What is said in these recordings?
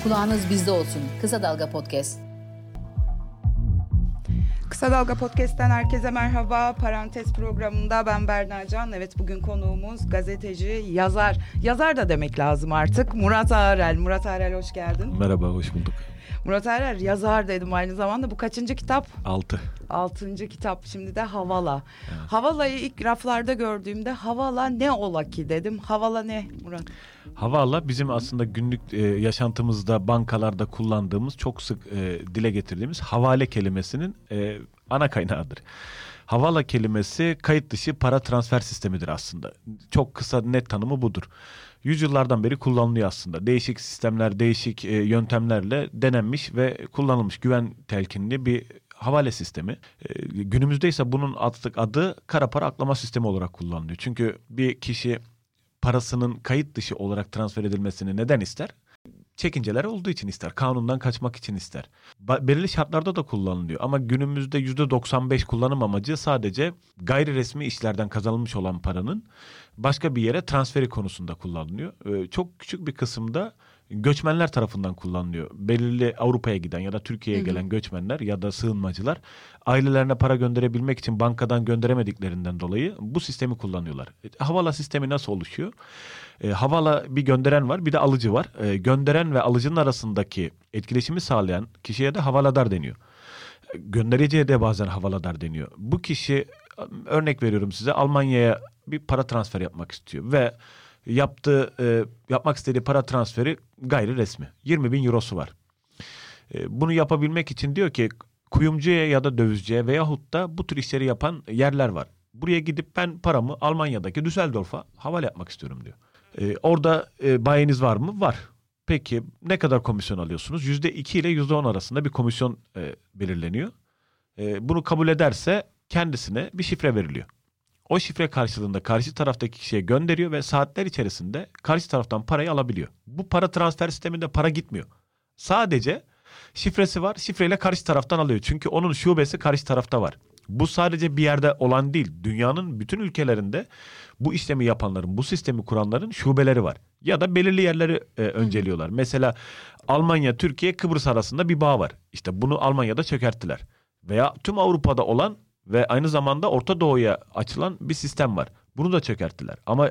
Kulağınız bizde olsun. Kısa Dalga Podcast. Kısa Dalga Podcast'ten herkese merhaba. Parantez programında ben Berna Can. Evet, bugün konuğumuz gazeteci, yazar. Yazar da demek lazım artık. Murat Ağırel. Murat Ağırel, hoş geldin. Merhaba, hoş bulduk. Murat Ağırel yazar dedim aynı zamanda. Bu kaçıncı kitap? 6. 6. kitap. Şimdi de Havala. Evet. Havala'yı ilk raflarda gördüğümde Havala ne ola ki dedim. Havala ne Murat? Havala bizim aslında günlük yaşantımızda, bankalarda kullandığımız, çok sık dile getirdiğimiz havale kelimesinin ana kaynağıdır. Havala kelimesi kayıt dışı para transfer sistemidir aslında. Çok kısa, net tanımı budur. Yüzyıllardan beri kullanılıyor aslında. Değişik sistemler, değişik yöntemlerle denenmiş ve kullanılmış güven telkinli bir havale sistemi. Günümüzde ise bunun adı kara para aklama sistemi olarak kullanılıyor. Çünkü bir kişi parasının kayıt dışı olarak transfer edilmesini neden ister? Çekinceler olduğu için ister. Kanundan kaçmak için ister. Belirli şartlarda da kullanılıyor. Ama günümüzde %95 kullanım amacı sadece gayri resmi işlerden kazanılmış olan paranın başka bir yere transferi konusunda kullanılıyor. Çok küçük bir kısımda göçmenler tarafından kullanılıyor. Belirli Avrupa'ya giden ya da Türkiye'ye gelen göçmenler ya da sığınmacılar ailelerine para gönderebilmek için bankadan gönderemediklerinden dolayı bu sistemi kullanıyorlar. Havala sistemi nasıl oluşuyor? Havala bir gönderen var, bir de alıcı var. Gönderen ve alıcının arasındaki etkileşimi sağlayan kişiye de havaladar deniyor. Göndericiye de bazen havaladar deniyor. Bu kişi, örnek veriyorum size, Almanya'ya bir para transferi yapmak istiyor ve yapmak istediği para transferi gayri resmi. 20.000 eurosu var. Bunu yapabilmek için diyor ki kuyumcuya ya da dövizciye veyahut da bu tür işleri yapan yerler var. Buraya gidip ben paramı Almanya'daki Düsseldorf'a havale yapmak istiyorum diyor. Orada bayiniz var mı? Var. Peki ne kadar komisyon alıyorsunuz? %2 ile %10 arasında bir komisyon belirleniyor. Bunu kabul ederse kendisine bir şifre veriliyor. O şifre karşılığında karşı taraftaki kişiye gönderiyor ve saatler içerisinde karşı taraftan parayı alabiliyor. Bu para transfer sisteminde para gitmiyor. Sadece şifresi var. Şifreyle karşı taraftan alıyor. Çünkü onun şubesi karşı tarafta var. Bu sadece bir yerde olan değil. Dünyanın bütün ülkelerinde bu işlemi yapanların, bu sistemi kuranların şubeleri var. Ya da belirli yerleri önceliyorlar. Mesela Almanya, Türkiye, Kıbrıs arasında bir bağ var. İşte bunu Almanya'da çökerttiler. Veya tüm Avrupa'da olan ve aynı zamanda Orta Doğu'ya açılan bir sistem var. Bunu da çökerttiler. Ama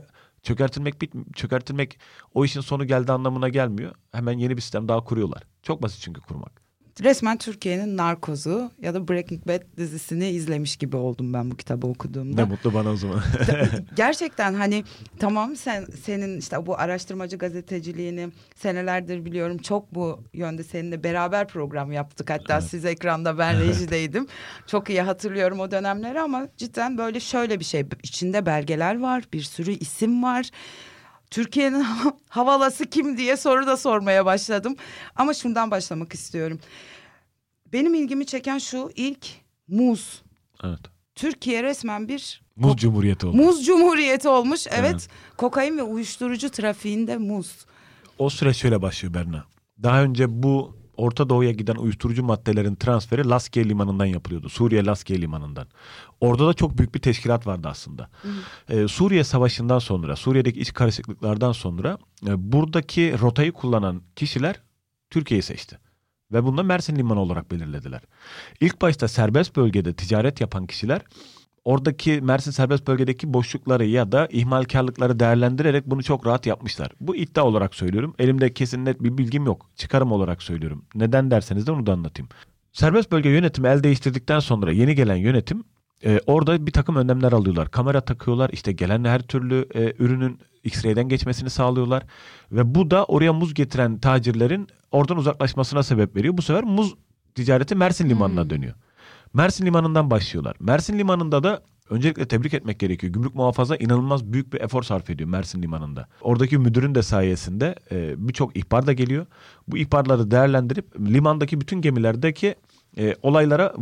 çökertilmek o işin sonu geldi anlamına gelmiyor. Hemen yeni bir sistem daha kuruyorlar. Çok basit çünkü kurmak. Resmen Türkiye'nin Narkoz'u ya da Breaking Bad dizisini izlemiş gibi oldum ben bu kitabı okuduğumda. Ne mutlu bana o zaman. Gerçekten hani tamam, senin işte bu araştırmacı gazeteciliğini senelerdir biliyorum. Çok bu yönde seninle beraber program yaptık. Hatta Evet. siz ekranda, ben rejideydim. Çok iyi hatırlıyorum o dönemleri ama cidden böyle şöyle bir şey. İçinde belgeler var, bir sürü isim var. Türkiye'nin havalası kim diye soru da sormaya başladım. Ama şundan başlamak istiyorum. Benim ilgimi çeken şu: ilk muz. Evet. Türkiye resmen bir Muz Cumhuriyeti oldu. Muz Cumhuriyeti olmuş. Evet. Evet. Kokain ve uyuşturucu trafiğinde muz. O süreç şöyle başlıyor Berna. Daha önce bu Orta Doğu'ya giden uyuşturucu maddelerin transferi Laskiye Limanı'ndan yapılıyordu. Suriye Laskiye Limanı'ndan. Orada da çok büyük bir teşkilat vardı aslında. Suriye Savaşı'ndan sonra, Suriye'deki iç karışıklıklardan sonra buradaki rotayı kullanan kişiler Türkiye'yi seçti. Ve bunu da Mersin Limanı olarak belirlediler. İlk başta serbest bölgede ticaret yapan kişiler oradaki Mersin serbest bölgedeki boşlukları ya da ihmalkarlıkları değerlendirerek bunu çok rahat yapmışlar. Bu iddia olarak söylüyorum. Elimde kesin net bir bilgim yok. Çıkarım olarak söylüyorum. Neden derseniz de onu da anlatayım. Serbest bölge yönetimi el değiştirdikten sonra yeni gelen yönetim orada bir takım önlemler alıyorlar. Kamera takıyorlar. İşte gelen her türlü ürünün X-ray'den geçmesini sağlıyorlar. Ve bu da oraya muz getiren tacirlerin oradan uzaklaşmasına sebep veriyor. Bu sefer muz ticareti Mersin Limanı'na dönüyor. Mersin Limanı'ndan başlıyorlar. Mersin Limanı'nda da öncelikle tebrik etmek gerekiyor. Gümrük muhafaza inanılmaz büyük bir efor sarf ediyor Mersin Limanı'nda. Oradaki müdürün de sayesinde birçok ihbar da geliyor. Bu ihbarları değerlendirip limandaki bütün gemilerdeki olaylara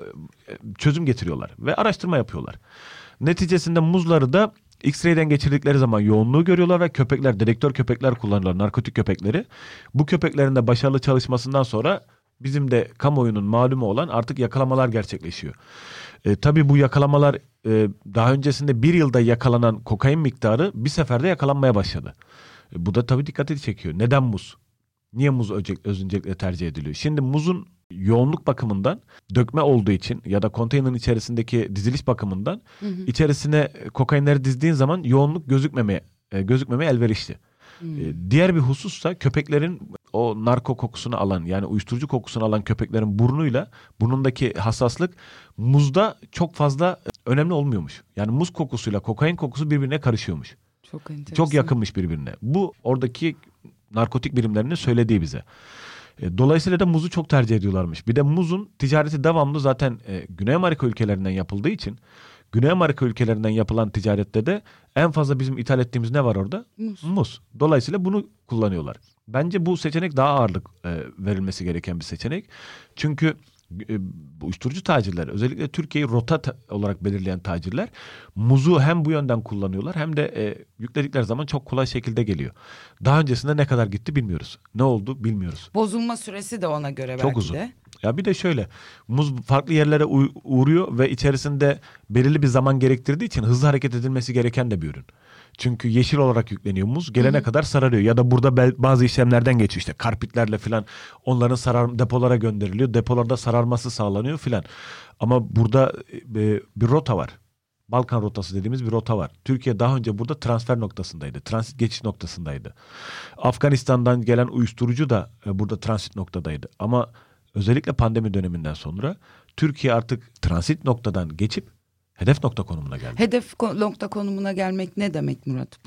çözüm getiriyorlar ve araştırma yapıyorlar. Neticesinde muzları da X-ray'den geçirdikleri zaman yoğunluğu görüyorlar ve dedektör köpekler kullanıyorlar, narkotik köpekleri. Bu köpeklerin de başarılı çalışmasından sonra bizim de kamuoyunun malumu olan artık yakalamalar gerçekleşiyor. Tabii bu yakalamalar daha öncesinde bir yılda yakalanan kokain miktarı bir seferde yakalanmaya başladı. Bu da tabii dikkatini çekiyor. Neden muz? Niye muz öncelikle tercih ediliyor? Şimdi muzun yoğunluk bakımından dökme olduğu için ya da konteynerin içerisindeki diziliş bakımından içerisine kokainleri dizdiğin zaman yoğunluk gözükmemeye elverişli. Diğer bir husussa köpeklerin o narko kokusunu alan, yani uyuşturucu kokusunu alan köpeklerin burnundaki hassaslık muzda çok fazla önemli olmuyormuş. Yani muz kokusuyla kokain kokusu birbirine karışıyormuş. Çok enteresan. Çok yakınmış birbirine. Bu oradaki narkotik birimlerinin söylediği bize. Dolayısıyla da muzu çok tercih ediyorlarmış. Bir de muzun ticareti devamlı zaten Güney Amerika ülkelerinden yapıldığı için Güney Amerika ülkelerinden yapılan ticarette de en fazla bizim ithal ettiğimiz ne var orada? Muz. Dolayısıyla bunu kullanıyorlar. Bence bu seçenek daha ağırlık verilmesi gereken bir seçenek. Çünkü bu uyuşturucu tacirler, özellikle Türkiye'yi rota olarak belirleyen tacirler muzu hem bu yönden kullanıyorlar hem de yükledikleri zaman çok kolay şekilde geliyor. Daha öncesinde ne kadar gitti bilmiyoruz. Ne oldu bilmiyoruz. Bozulma süresi de ona göre belki çok uzun. de. Ya bir de şöyle, muz farklı yerlere uğruyor ve içerisinde belirli bir zaman gerektirdiği için hızlı hareket edilmesi gereken de bir ürün. Çünkü yeşil olarak yükleniyor muz, gelene kadar sararıyor. Ya da burada bazı işlemlerden geçiyor, işte karpitlerle falan onların depolara gönderiliyor. Depolarda sararması sağlanıyor filan. Ama burada bir rota var. Balkan rotası dediğimiz bir rota var. Türkiye daha önce burada transfer noktasındaydı. Transit geçiş noktasındaydı. Afganistan'dan gelen uyuşturucu da burada transit noktadaydı. Ama özellikle pandemi döneminden sonra Türkiye artık transit noktadan geçip hedef nokta konumuna geldi. Hedef nokta konumuna gelmek ne demek Murat?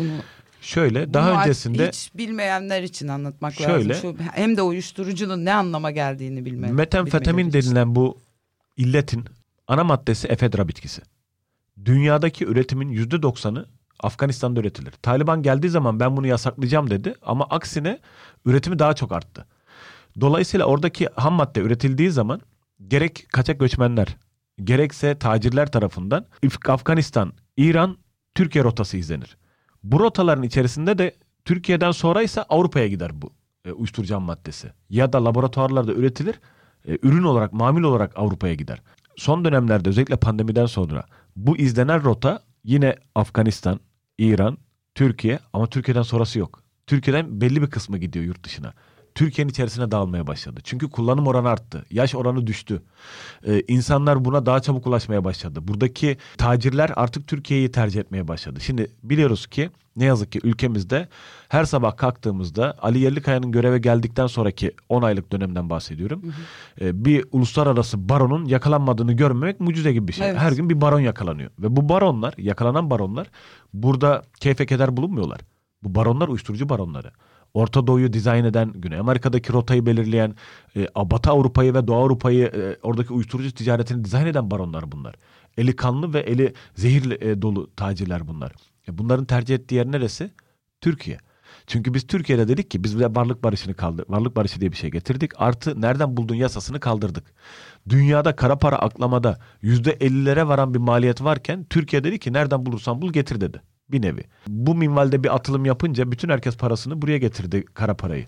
Bunu Daha öncesinde hiç bilmeyenler için anlatmak lazım. Hem de uyuşturucunun ne anlama geldiğini metamfetamin denilen bu illetin ana maddesi efedra bitkisi. Dünyadaki üretimin %90'ı Afganistan'da üretilir. Taliban geldiği zaman ben bunu yasaklayacağım dedi ama aksine üretimi daha çok arttı. Dolayısıyla oradaki ham madde üretildiği zaman gerek kaçak göçmenler, gerekse tacirler tarafından Afganistan, İran, Türkiye rotası izlenir. Bu rotaların içerisinde de Türkiye'den sonra ise Avrupa'ya gider bu uyuşturucu ham maddesi. Ya da laboratuvarlarda üretilir, ürün olarak, mamul olarak Avrupa'ya gider. Son dönemlerde özellikle pandemiden sonra bu izlenen rota yine Afganistan, İran, Türkiye ama Türkiye'den sonrası yok. Türkiye'den belli bir kısmı gidiyor yurt dışına. Türkiye'nin içerisine dağılmaya başladı. Çünkü kullanım oranı arttı. Yaş oranı düştü. İnsanlar buna daha çabuk ulaşmaya başladı. Buradaki tacirler artık Türkiye'yi tercih etmeye başladı. Şimdi biliyoruz ki ne yazık ki ülkemizde her sabah kalktığımızda Ali Yerlikaya'nın göreve geldikten sonraki 10 aylık dönemden bahsediyorum. Bir uluslararası baronun yakalanmadığını görmemek mucize gibi bir şey. Evet. Her gün bir baron yakalanıyor. Ve bu baronlar, yakalanan baronlar burada keyfe keder bulunmuyorlar. Bu baronlar uyuşturucu baronları. Orta Doğu'yu dizayn eden, Güney Amerika'daki rotayı belirleyen, Batı Avrupa'yı ve Doğu Avrupa'yı oradaki uyuşturucu ticaretini dizayn eden baronlar bunlar. Eli kanlı ve eli zehirle dolu tacirler bunlar. Bunların tercih ettiği yer neresi? Türkiye. Çünkü biz Türkiye'de dedik ki biz varlık barışı diye bir şey getirdik. Artı nereden buldun yasasını kaldırdık. Dünyada kara para aklamada %50'lere varan bir maliyet varken Türkiye dedi ki nereden bulursan bul getir dedi. Bir nevi. Bu minvalde bir atılım yapınca bütün herkes parasını buraya getirdi, kara parayı.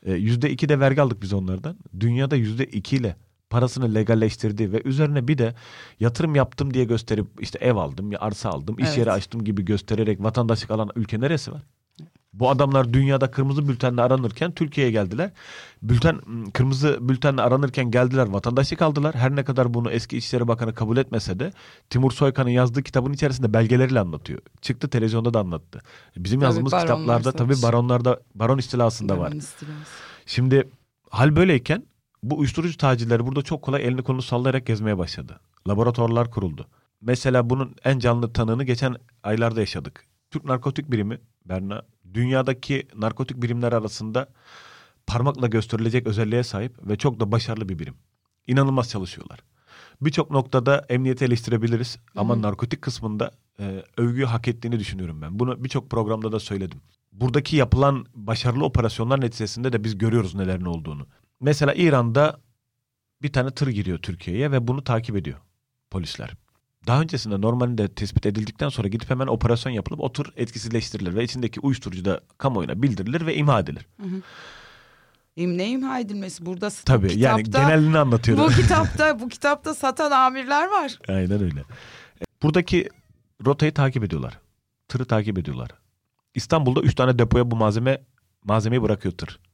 %2 de vergi aldık biz onlardan. Dünyada %2 ile parasını legalleştirdi ve üzerine bir de yatırım yaptım diye gösterip işte ev aldım, arsa aldım, iş yeri açtım gibi göstererek vatandaşlık alan ülke neresi var? Bu adamlar dünyada kırmızı bültenle aranırken Türkiye'ye geldiler. Kırmızı bültenle aranırken geldiler, vatandaşlık aldılar. Her ne kadar bunu eski İçişleri Bakanı kabul etmese de Timur Soykan'ın yazdığı kitabın içerisinde belgeleriyle anlatıyor. Çıktı televizyonda da anlattı. Bizim yazdığımız kitaplarda tabii baron istilasında var. Şimdi hal böyleyken bu uyuşturucu tacirleri burada çok kolay elini kolunu sallayarak gezmeye başladı. Laboratuvarlar kuruldu. Mesela bunun en canlı tanığını geçen aylarda yaşadık. Türk Narkotik Birimi Berna, dünyadaki narkotik birimler arasında parmakla gösterilecek özelliğe sahip ve çok da başarılı bir birim. İnanılmaz çalışıyorlar. Birçok noktada emniyeti eleştirebiliriz ama narkotik kısmında övgüyü hak ettiğini düşünüyorum ben. Bunu birçok programda da söyledim. Buradaki yapılan başarılı operasyonlar neticesinde de biz görüyoruz nelerin olduğunu. Mesela İran'da bir tane tır giriyor Türkiye'ye ve bunu takip ediyor polisler. Daha öncesinde normalde tespit edildikten sonra gidip hemen operasyon yapılıp o tır etkisizleştirilir ve içindeki uyuşturucu da kamuoyuna bildirilir ve imha edilir. Ne imha edilmesi burada? Tabii kitapta, yani genelini anlatıyorum. Bu kitapta satan amirler var. Aynen öyle. Buradaki rotayı takip ediyorlar. Tırı takip ediyorlar. İstanbul'da 3 tane depoya bu malzemeyi bırakıyor tır.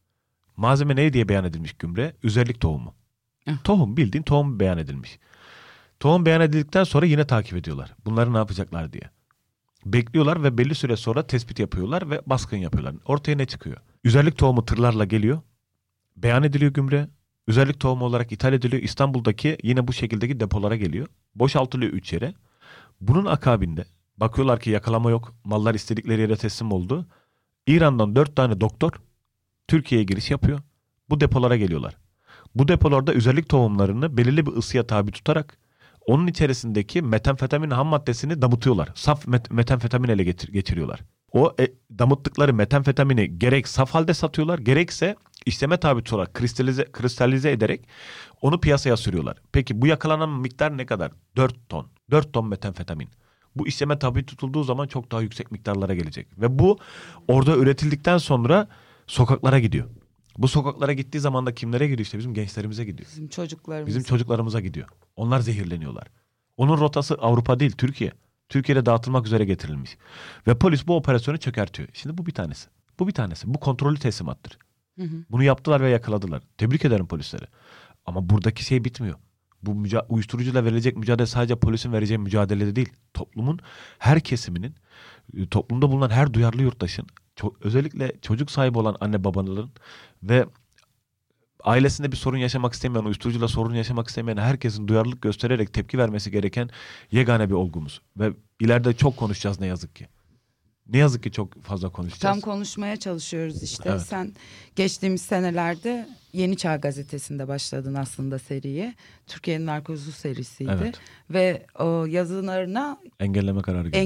Malzeme ne diye beyan edilmiş gübre? Üzerlik tohumu. Tohum, bildiğin tohum beyan edilmiş. Tohum beyan edildikten sonra yine takip ediyorlar. Bunları ne yapacaklar diye. Bekliyorlar ve belli süre sonra tespit yapıyorlar ve baskın yapıyorlar. Ortaya ne çıkıyor? Üzerlik tohumu tırlarla geliyor. Beyan ediliyor gübre. Üzerlik tohumu olarak ithal ediliyor. İstanbul'daki yine bu şekildeki depolara geliyor. Boşaltılıyor 3 yere. Bunun akabinde bakıyorlar ki yakalama yok. Mallar istedikleri yere teslim oldu. İran'dan 4 tane doktor Türkiye'ye giriş yapıyor. Bu depolara geliyorlar. Bu depolarda üzerlik tohumlarını belirli bir ısıya tabi tutarak onun içerisindeki metamfetamin ham maddesini damıtıyorlar. Saf metamfetamin ele geçiriyorlar. O damıttıkları metamfetamini gerek saf halde satıyorlar, gerekse işleme tabi tutarak kristalize ederek onu piyasaya sürüyorlar. Peki bu yakalanan miktar ne kadar? 4 ton. 4 ton metamfetamin. Bu işleme tabi tutulduğu zaman çok daha yüksek miktarlara gelecek. Ve bu orada üretildikten sonra sokaklara gidiyor. Bu sokaklara gittiği zaman da kimlere gidiyor? İşte bizim gençlerimize gidiyor. Bizim çocuklarımıza gidiyor. Onlar zehirleniyorlar. Onun rotası Avrupa değil, Türkiye. Türkiye'de dağıtılmak üzere getirilmiş. Ve polis bu operasyonu çökertiyor. Şimdi bu bir tanesi. Bu kontrollü teslimattır. Bunu yaptılar ve yakaladılar. Tebrik ederim polisleri. Ama buradaki şey bitmiyor. Bu uyuşturucuyla verilecek mücadele sadece polisin vereceği mücadelede değil. Toplumun her kesiminin, toplumda bulunan her duyarlı yurttaşın, özellikle çocuk sahibi olan anne babaların ve ailesinde bir sorun yaşamak istemeyen, uyuşturucuyla sorun yaşamak istemeyen herkesin duyarlılık göstererek tepki vermesi gereken yegane bir olgumuz. Ve ileride çok konuşacağız ne yazık ki. Ne yazık ki çok fazla konuşacağız. Tam konuşmaya çalışıyoruz işte. Evet. Sen geçtiğimiz senelerde Yeni Çağ gazetesinde başladın aslında seriye. Türkiye'nin narkozu serisiydi. Evet. Ve o yazılarına Engelleme kararı geldi.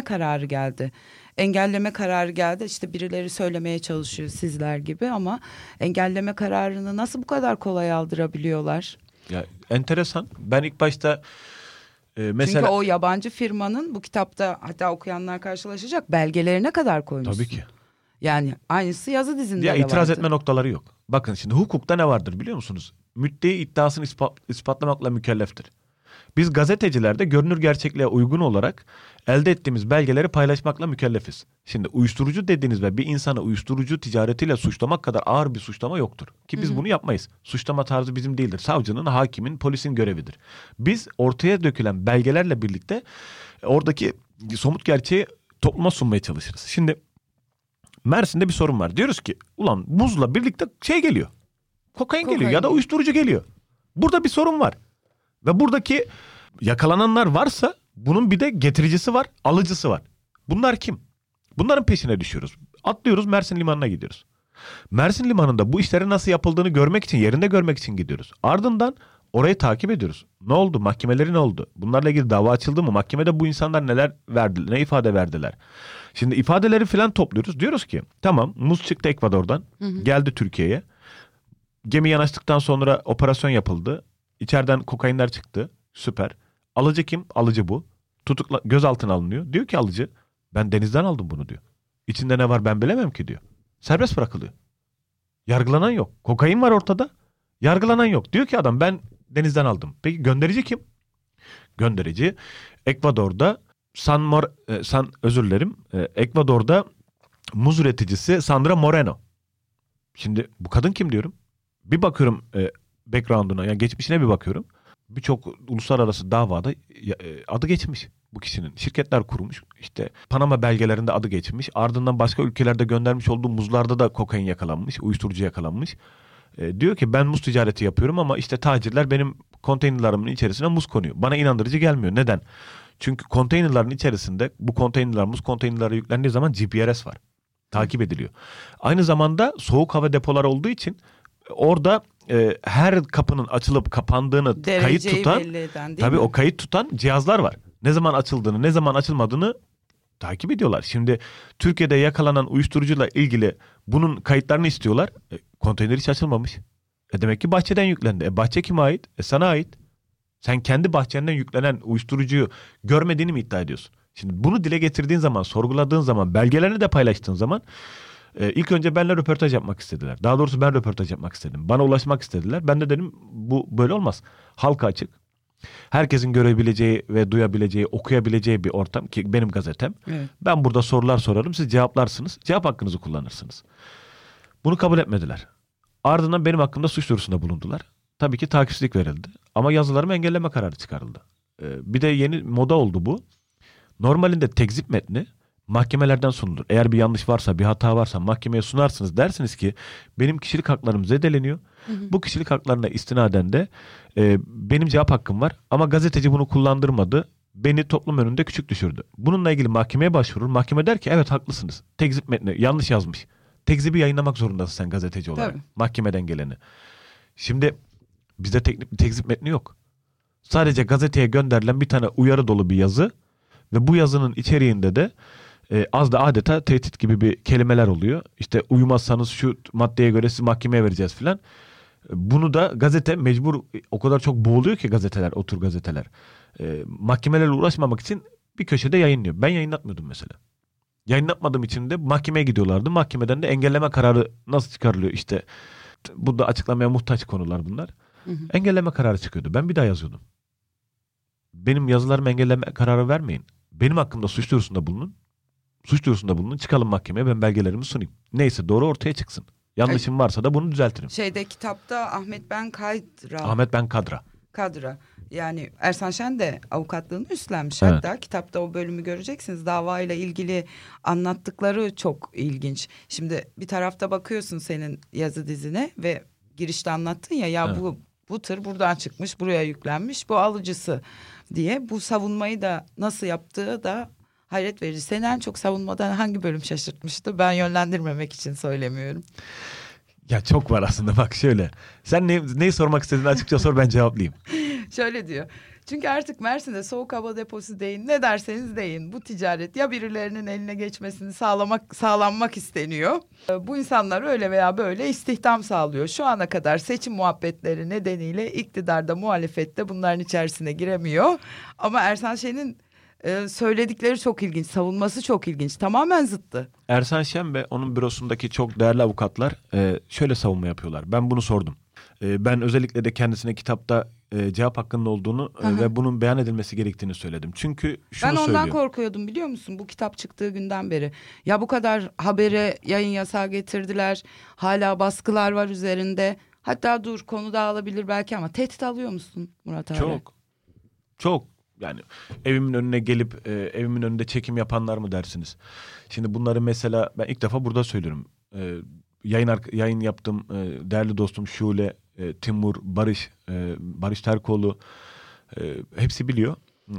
Engelleme kararı geldi. İşte birileri söylemeye çalışıyor sizler gibi ama engelleme kararını nasıl bu kadar kolay aldırabiliyorlar? Ya enteresan. Ben ilk başta mesela... Çünkü o yabancı firmanın bu kitapta hatta okuyanlar karşılaşacak belgelerine kadar koymuşsun. Tabii ki. Yani aynısı yazı dizinde Ya de itiraz vardı. etme noktaları yok. Bakın şimdi hukukta ne vardır biliyor musunuz? Müddei iddiasını ispatlamakla mükelleftir. Biz gazetecilerde görünür gerçekliğe uygun olarak elde ettiğimiz belgeleri paylaşmakla mükellefiz. Şimdi uyuşturucu dediğiniz ve bir insanı uyuşturucu ticaretiyle suçlamak kadar ağır bir suçlama yoktur. Ki biz bunu yapmayız. Suçlama tarzı bizim değildir. Savcının, hakimin, polisin görevidir. Biz ortaya dökülen belgelerle birlikte oradaki somut gerçeği topluma sunmaya çalışırız. Şimdi Mersin'de bir sorun var. Diyoruz ki ulan buzla birlikte şey geliyor. Kokain geliyor ya da uyuşturucu geliyor. Burada bir sorun var. Ve buradaki yakalananlar varsa bunun bir de getiricisi var, alıcısı var. Bunlar kim? Bunların peşine düşüyoruz. Atlıyoruz, Mersin Limanı'na gidiyoruz. Mersin Limanı'nda bu işlerin nasıl yapıldığını görmek için, yerinde görmek için gidiyoruz. Ardından orayı takip ediyoruz. Ne oldu? Mahkemeleri ne oldu? Bunlarla ilgili dava açıldı mı? Mahkemede bu insanlar neler verdiler, ne ifade verdiler? Şimdi ifadeleri falan topluyoruz. Diyoruz ki tamam, muz çıktı Ekvador'dan, geldi Türkiye'ye. Gemi yanaştıktan sonra operasyon yapıldı. İçeriden kokainler çıktı. Süper. Alıcı kim? Alıcı bu. Gözaltına alınıyor. Diyor ki alıcı ben denizden aldım bunu diyor. İçinde ne var ben bilemem ki diyor. Serbest bırakılıyor. Yargılanan yok. Kokain var ortada. Yargılanan yok. Diyor ki adam ben denizden aldım. Peki gönderici kim? Gönderici Ekvador'da Ekvador'da muz üreticisi Sandra Moreno. Şimdi bu kadın kim diyorum? Bir bakıyorum background'una, yani geçmişine bir bakıyorum. Birçok uluslararası davada adı geçmiş bu kişinin. Şirketler kurmuş. İşte Panama belgelerinde adı geçmiş. Ardından başka ülkelerde göndermiş olduğu muzlarda da kokain yakalanmış, uyuşturucu yakalanmış. Diyor ki ben muz ticareti yapıyorum ama işte tacirler benim konteynerlarımın içerisine muz konuyor. Bana inandırıcı gelmiyor. Neden? Çünkü konteynerların içerisinde bu konteynerler, muz konteynerlara yüklendiği zaman GPRS var. Takip ediliyor. Aynı zamanda soğuk hava depoları olduğu için orada her kapının açılıp kapandığını kayıt tutan, tabii o kayıt tutan cihazlar var. Ne zaman açıldığını, ne zaman açılmadığını takip ediyorlar. Şimdi Türkiye'de yakalanan uyuşturucuyla ilgili bunun kayıtlarını istiyorlar. Konteyner hiç açılmamış. Demek ki bahçeden yüklendi. Bahçe kime ait? Sana ait. Sen kendi bahçenden yüklenen uyuşturucuyu görmediğini mi iddia ediyorsun? Şimdi bunu dile getirdiğin zaman, sorguladığın zaman, belgelerini de paylaştığın zaman ilk önce benimle röportaj yapmak istediler. Daha doğrusu ben röportaj yapmak istedim. Bana ulaşmak istediler. Ben de dedim bu böyle olmaz. Halka açık. Herkesin görebileceği ve duyabileceği, okuyabileceği bir ortam ki benim gazetem. Evet. Ben burada sorular sorarım, siz cevaplarsınız. Cevap hakkınızı kullanırsınız. Bunu kabul etmediler. Ardından benim hakkımda suç duyurusunda bulundular. Tabii ki takipsizlik verildi. Ama yazılarımı engelleme kararı çıkarıldı. Bir de yeni moda oldu bu. Normalinde tekzip metni mahkemelerden sunulur. Eğer bir yanlış varsa, bir hata varsa mahkemeye sunarsınız. Dersiniz ki benim kişilik haklarım zedeleniyor. Bu kişilik haklarına istinaden de benim cevap hakkım var. Ama gazeteci bunu kullandırmadı. Beni toplum önünde küçük düşürdü. Bununla ilgili mahkemeye başvurur. Mahkeme der ki evet haklısınız. Tekzip metni yanlış yazmış. Tekzibi yayınlamak zorundasın sen gazeteci olarak. Tabii. Mahkemeden geleni. Şimdi bizde tekzip metni yok. Sadece gazeteye gönderilen bir tane uyarı dolu bir yazı ve bu yazının içeriğinde de az da adeta tehdit gibi bir kelimeler oluyor. İşte uyumazsanız şu maddeye göre sizi mahkemeye vereceğiz filan. Bunu da gazete mecbur, o kadar çok boğuluyor ki gazeteler, o tür gazeteler. Mahkemelerle uğraşmamak için bir köşede yayınlıyor. Ben yayınlatmıyordum mesela. Yayınlatmadığım için de mahkemeye gidiyorlardı. Mahkemeden de engelleme kararı nasıl çıkarılıyor işte. Bu da açıklamaya muhtaç konular bunlar. Engelleme kararı çıkıyordu. Ben bir daha yazıyordum. Benim yazılarımı engelleme kararı vermeyin. Benim hakkımda suç duyurusunda bulunun. Suç duyurusunda bulunun. Çıkalım mahkemeye, ben belgelerimi sunayım. Neyse doğru ortaya çıksın. Yanlışım varsa da bunu düzeltirim. Kitapta Ahmet Ben Kadra. Yani Ersan Şen de avukatlığını üstlenmiş. Evet. Hatta kitapta o bölümü göreceksiniz. Davayla ilgili anlattıkları çok ilginç. Şimdi bir tarafta bakıyorsun senin yazı dizine ve girişte anlattın ya Evet. bu tır buradan çıkmış, buraya yüklenmiş, bu alıcısı diye. Bu savunmayı da nasıl yaptığı da hayret verici. Seni en çok savunmadan hangi bölüm şaşırtmıştı? Ben yönlendirmemek için söylemiyorum. Ya çok var aslında, bak şöyle. Sen neyi sormak istediğini açıkça sor, ben cevaplayayım. Şöyle diyor. Çünkü artık Mersin'de soğuk hava deposu deyin, ne derseniz deyin. Bu ticaret ya birilerinin eline geçmesini sağlanmak isteniyor. Bu insanlar öyle veya böyle istihdam sağlıyor. Şu ana kadar seçim muhabbetleri nedeniyle iktidarda, muhalefette bunların içerisine giremiyor. Ama Ersan Şen'in söyledikleri çok ilginç, savunması çok ilginç. Tamamen zıttı. Ersan Şen ve onun bürosundaki çok değerli avukatlar şöyle savunma yapıyorlar. Ben bunu sordum. Ben özellikle de kendisine kitapta cevap hakkının olduğunu ve bunun beyan edilmesi gerektiğini söyledim. Çünkü şunu Ben ondan söylüyor. korkuyordum, biliyor musun, bu kitap çıktığı günden beri. Ya bu kadar habere yayın yasağı getirdiler. Hala baskılar var üzerinde. Hatta dur, konu dağılabilir belki ama tehdit alıyor musun Murat abi? Çok. Yani evimin önüne gelip evimin önünde çekim yapanlar mı dersiniz? Şimdi bunları mesela ben ilk defa burada söylüyorum. Yayın yaptım, değerli dostum Şule, Timur, Barış Terkoğlu hepsi biliyor.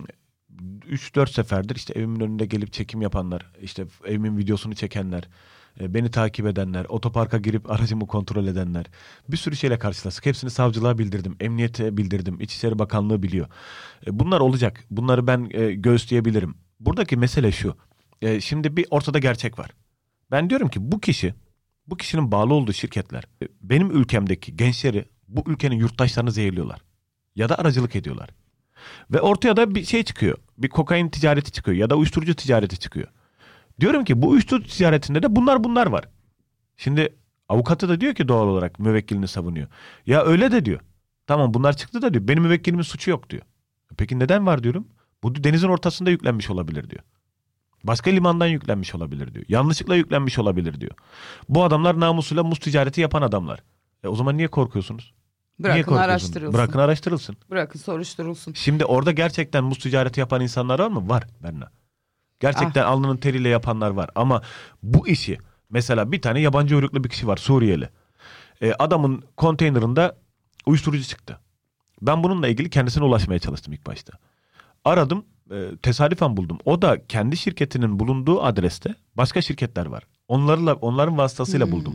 3-4 seferdir işte evimin önünde gelip çekim yapanlar, işte evimin videosunu çekenler, beni takip edenler, otoparka girip aracımı kontrol edenler, bir sürü şeyle karşılaştık. Hepsini savcılığa bildirdim, emniyete bildirdim, İçişleri Bakanlığı biliyor. Bunlar olacak. Bunları ben göğüsleyebilirim. Buradaki mesele şu. Şimdi bir ortada gerçek var. Ben diyorum ki bu kişinin bağlı olduğu şirketler benim ülkemdeki gençleri, bu ülkenin yurttaşlarını zehirliyorlar. Ya da aracılık ediyorlar. Ve ortaya da bir şey çıkıyor. Bir kokain ticareti çıkıyor ya da uyuşturucu ticareti çıkıyor. Diyorum ki bu uyuşturucu ticaretinde de bunlar var. Şimdi avukatı da diyor ki doğal olarak müvekkilini savunuyor. Ya öyle de diyor. Tamam bunlar çıktı da diyor. Benim müvekkilimin suçu yok diyor. Peki neden var diyorum. Bu denizin ortasında yüklenmiş olabilir diyor. Başka limandan yüklenmiş olabilir diyor. Yanlışlıkla yüklenmiş olabilir diyor. Bu adamlar namusuyla muz ticareti yapan adamlar. O zaman niye korkuyorsunuz? Bırakın araştırılsın. Bırakın araştırılsın. Bırakın soruşturulsun. Şimdi orada gerçekten muz ticareti yapan insanlar var mı? Var Berna. Gerçekten alnının teriyle yapanlar var. Ama bu işi mesela bir tane yabancı uyruklu bir kişi var, Suriyeli. Adamın konteynerında uyuşturucu çıktı. Ben bununla ilgili kendisine ulaşmaya çalıştım ilk başta. Aradım, tesadüfen buldum. O da kendi şirketinin bulunduğu adreste başka şirketler var. Onların vasıtasıyla buldum.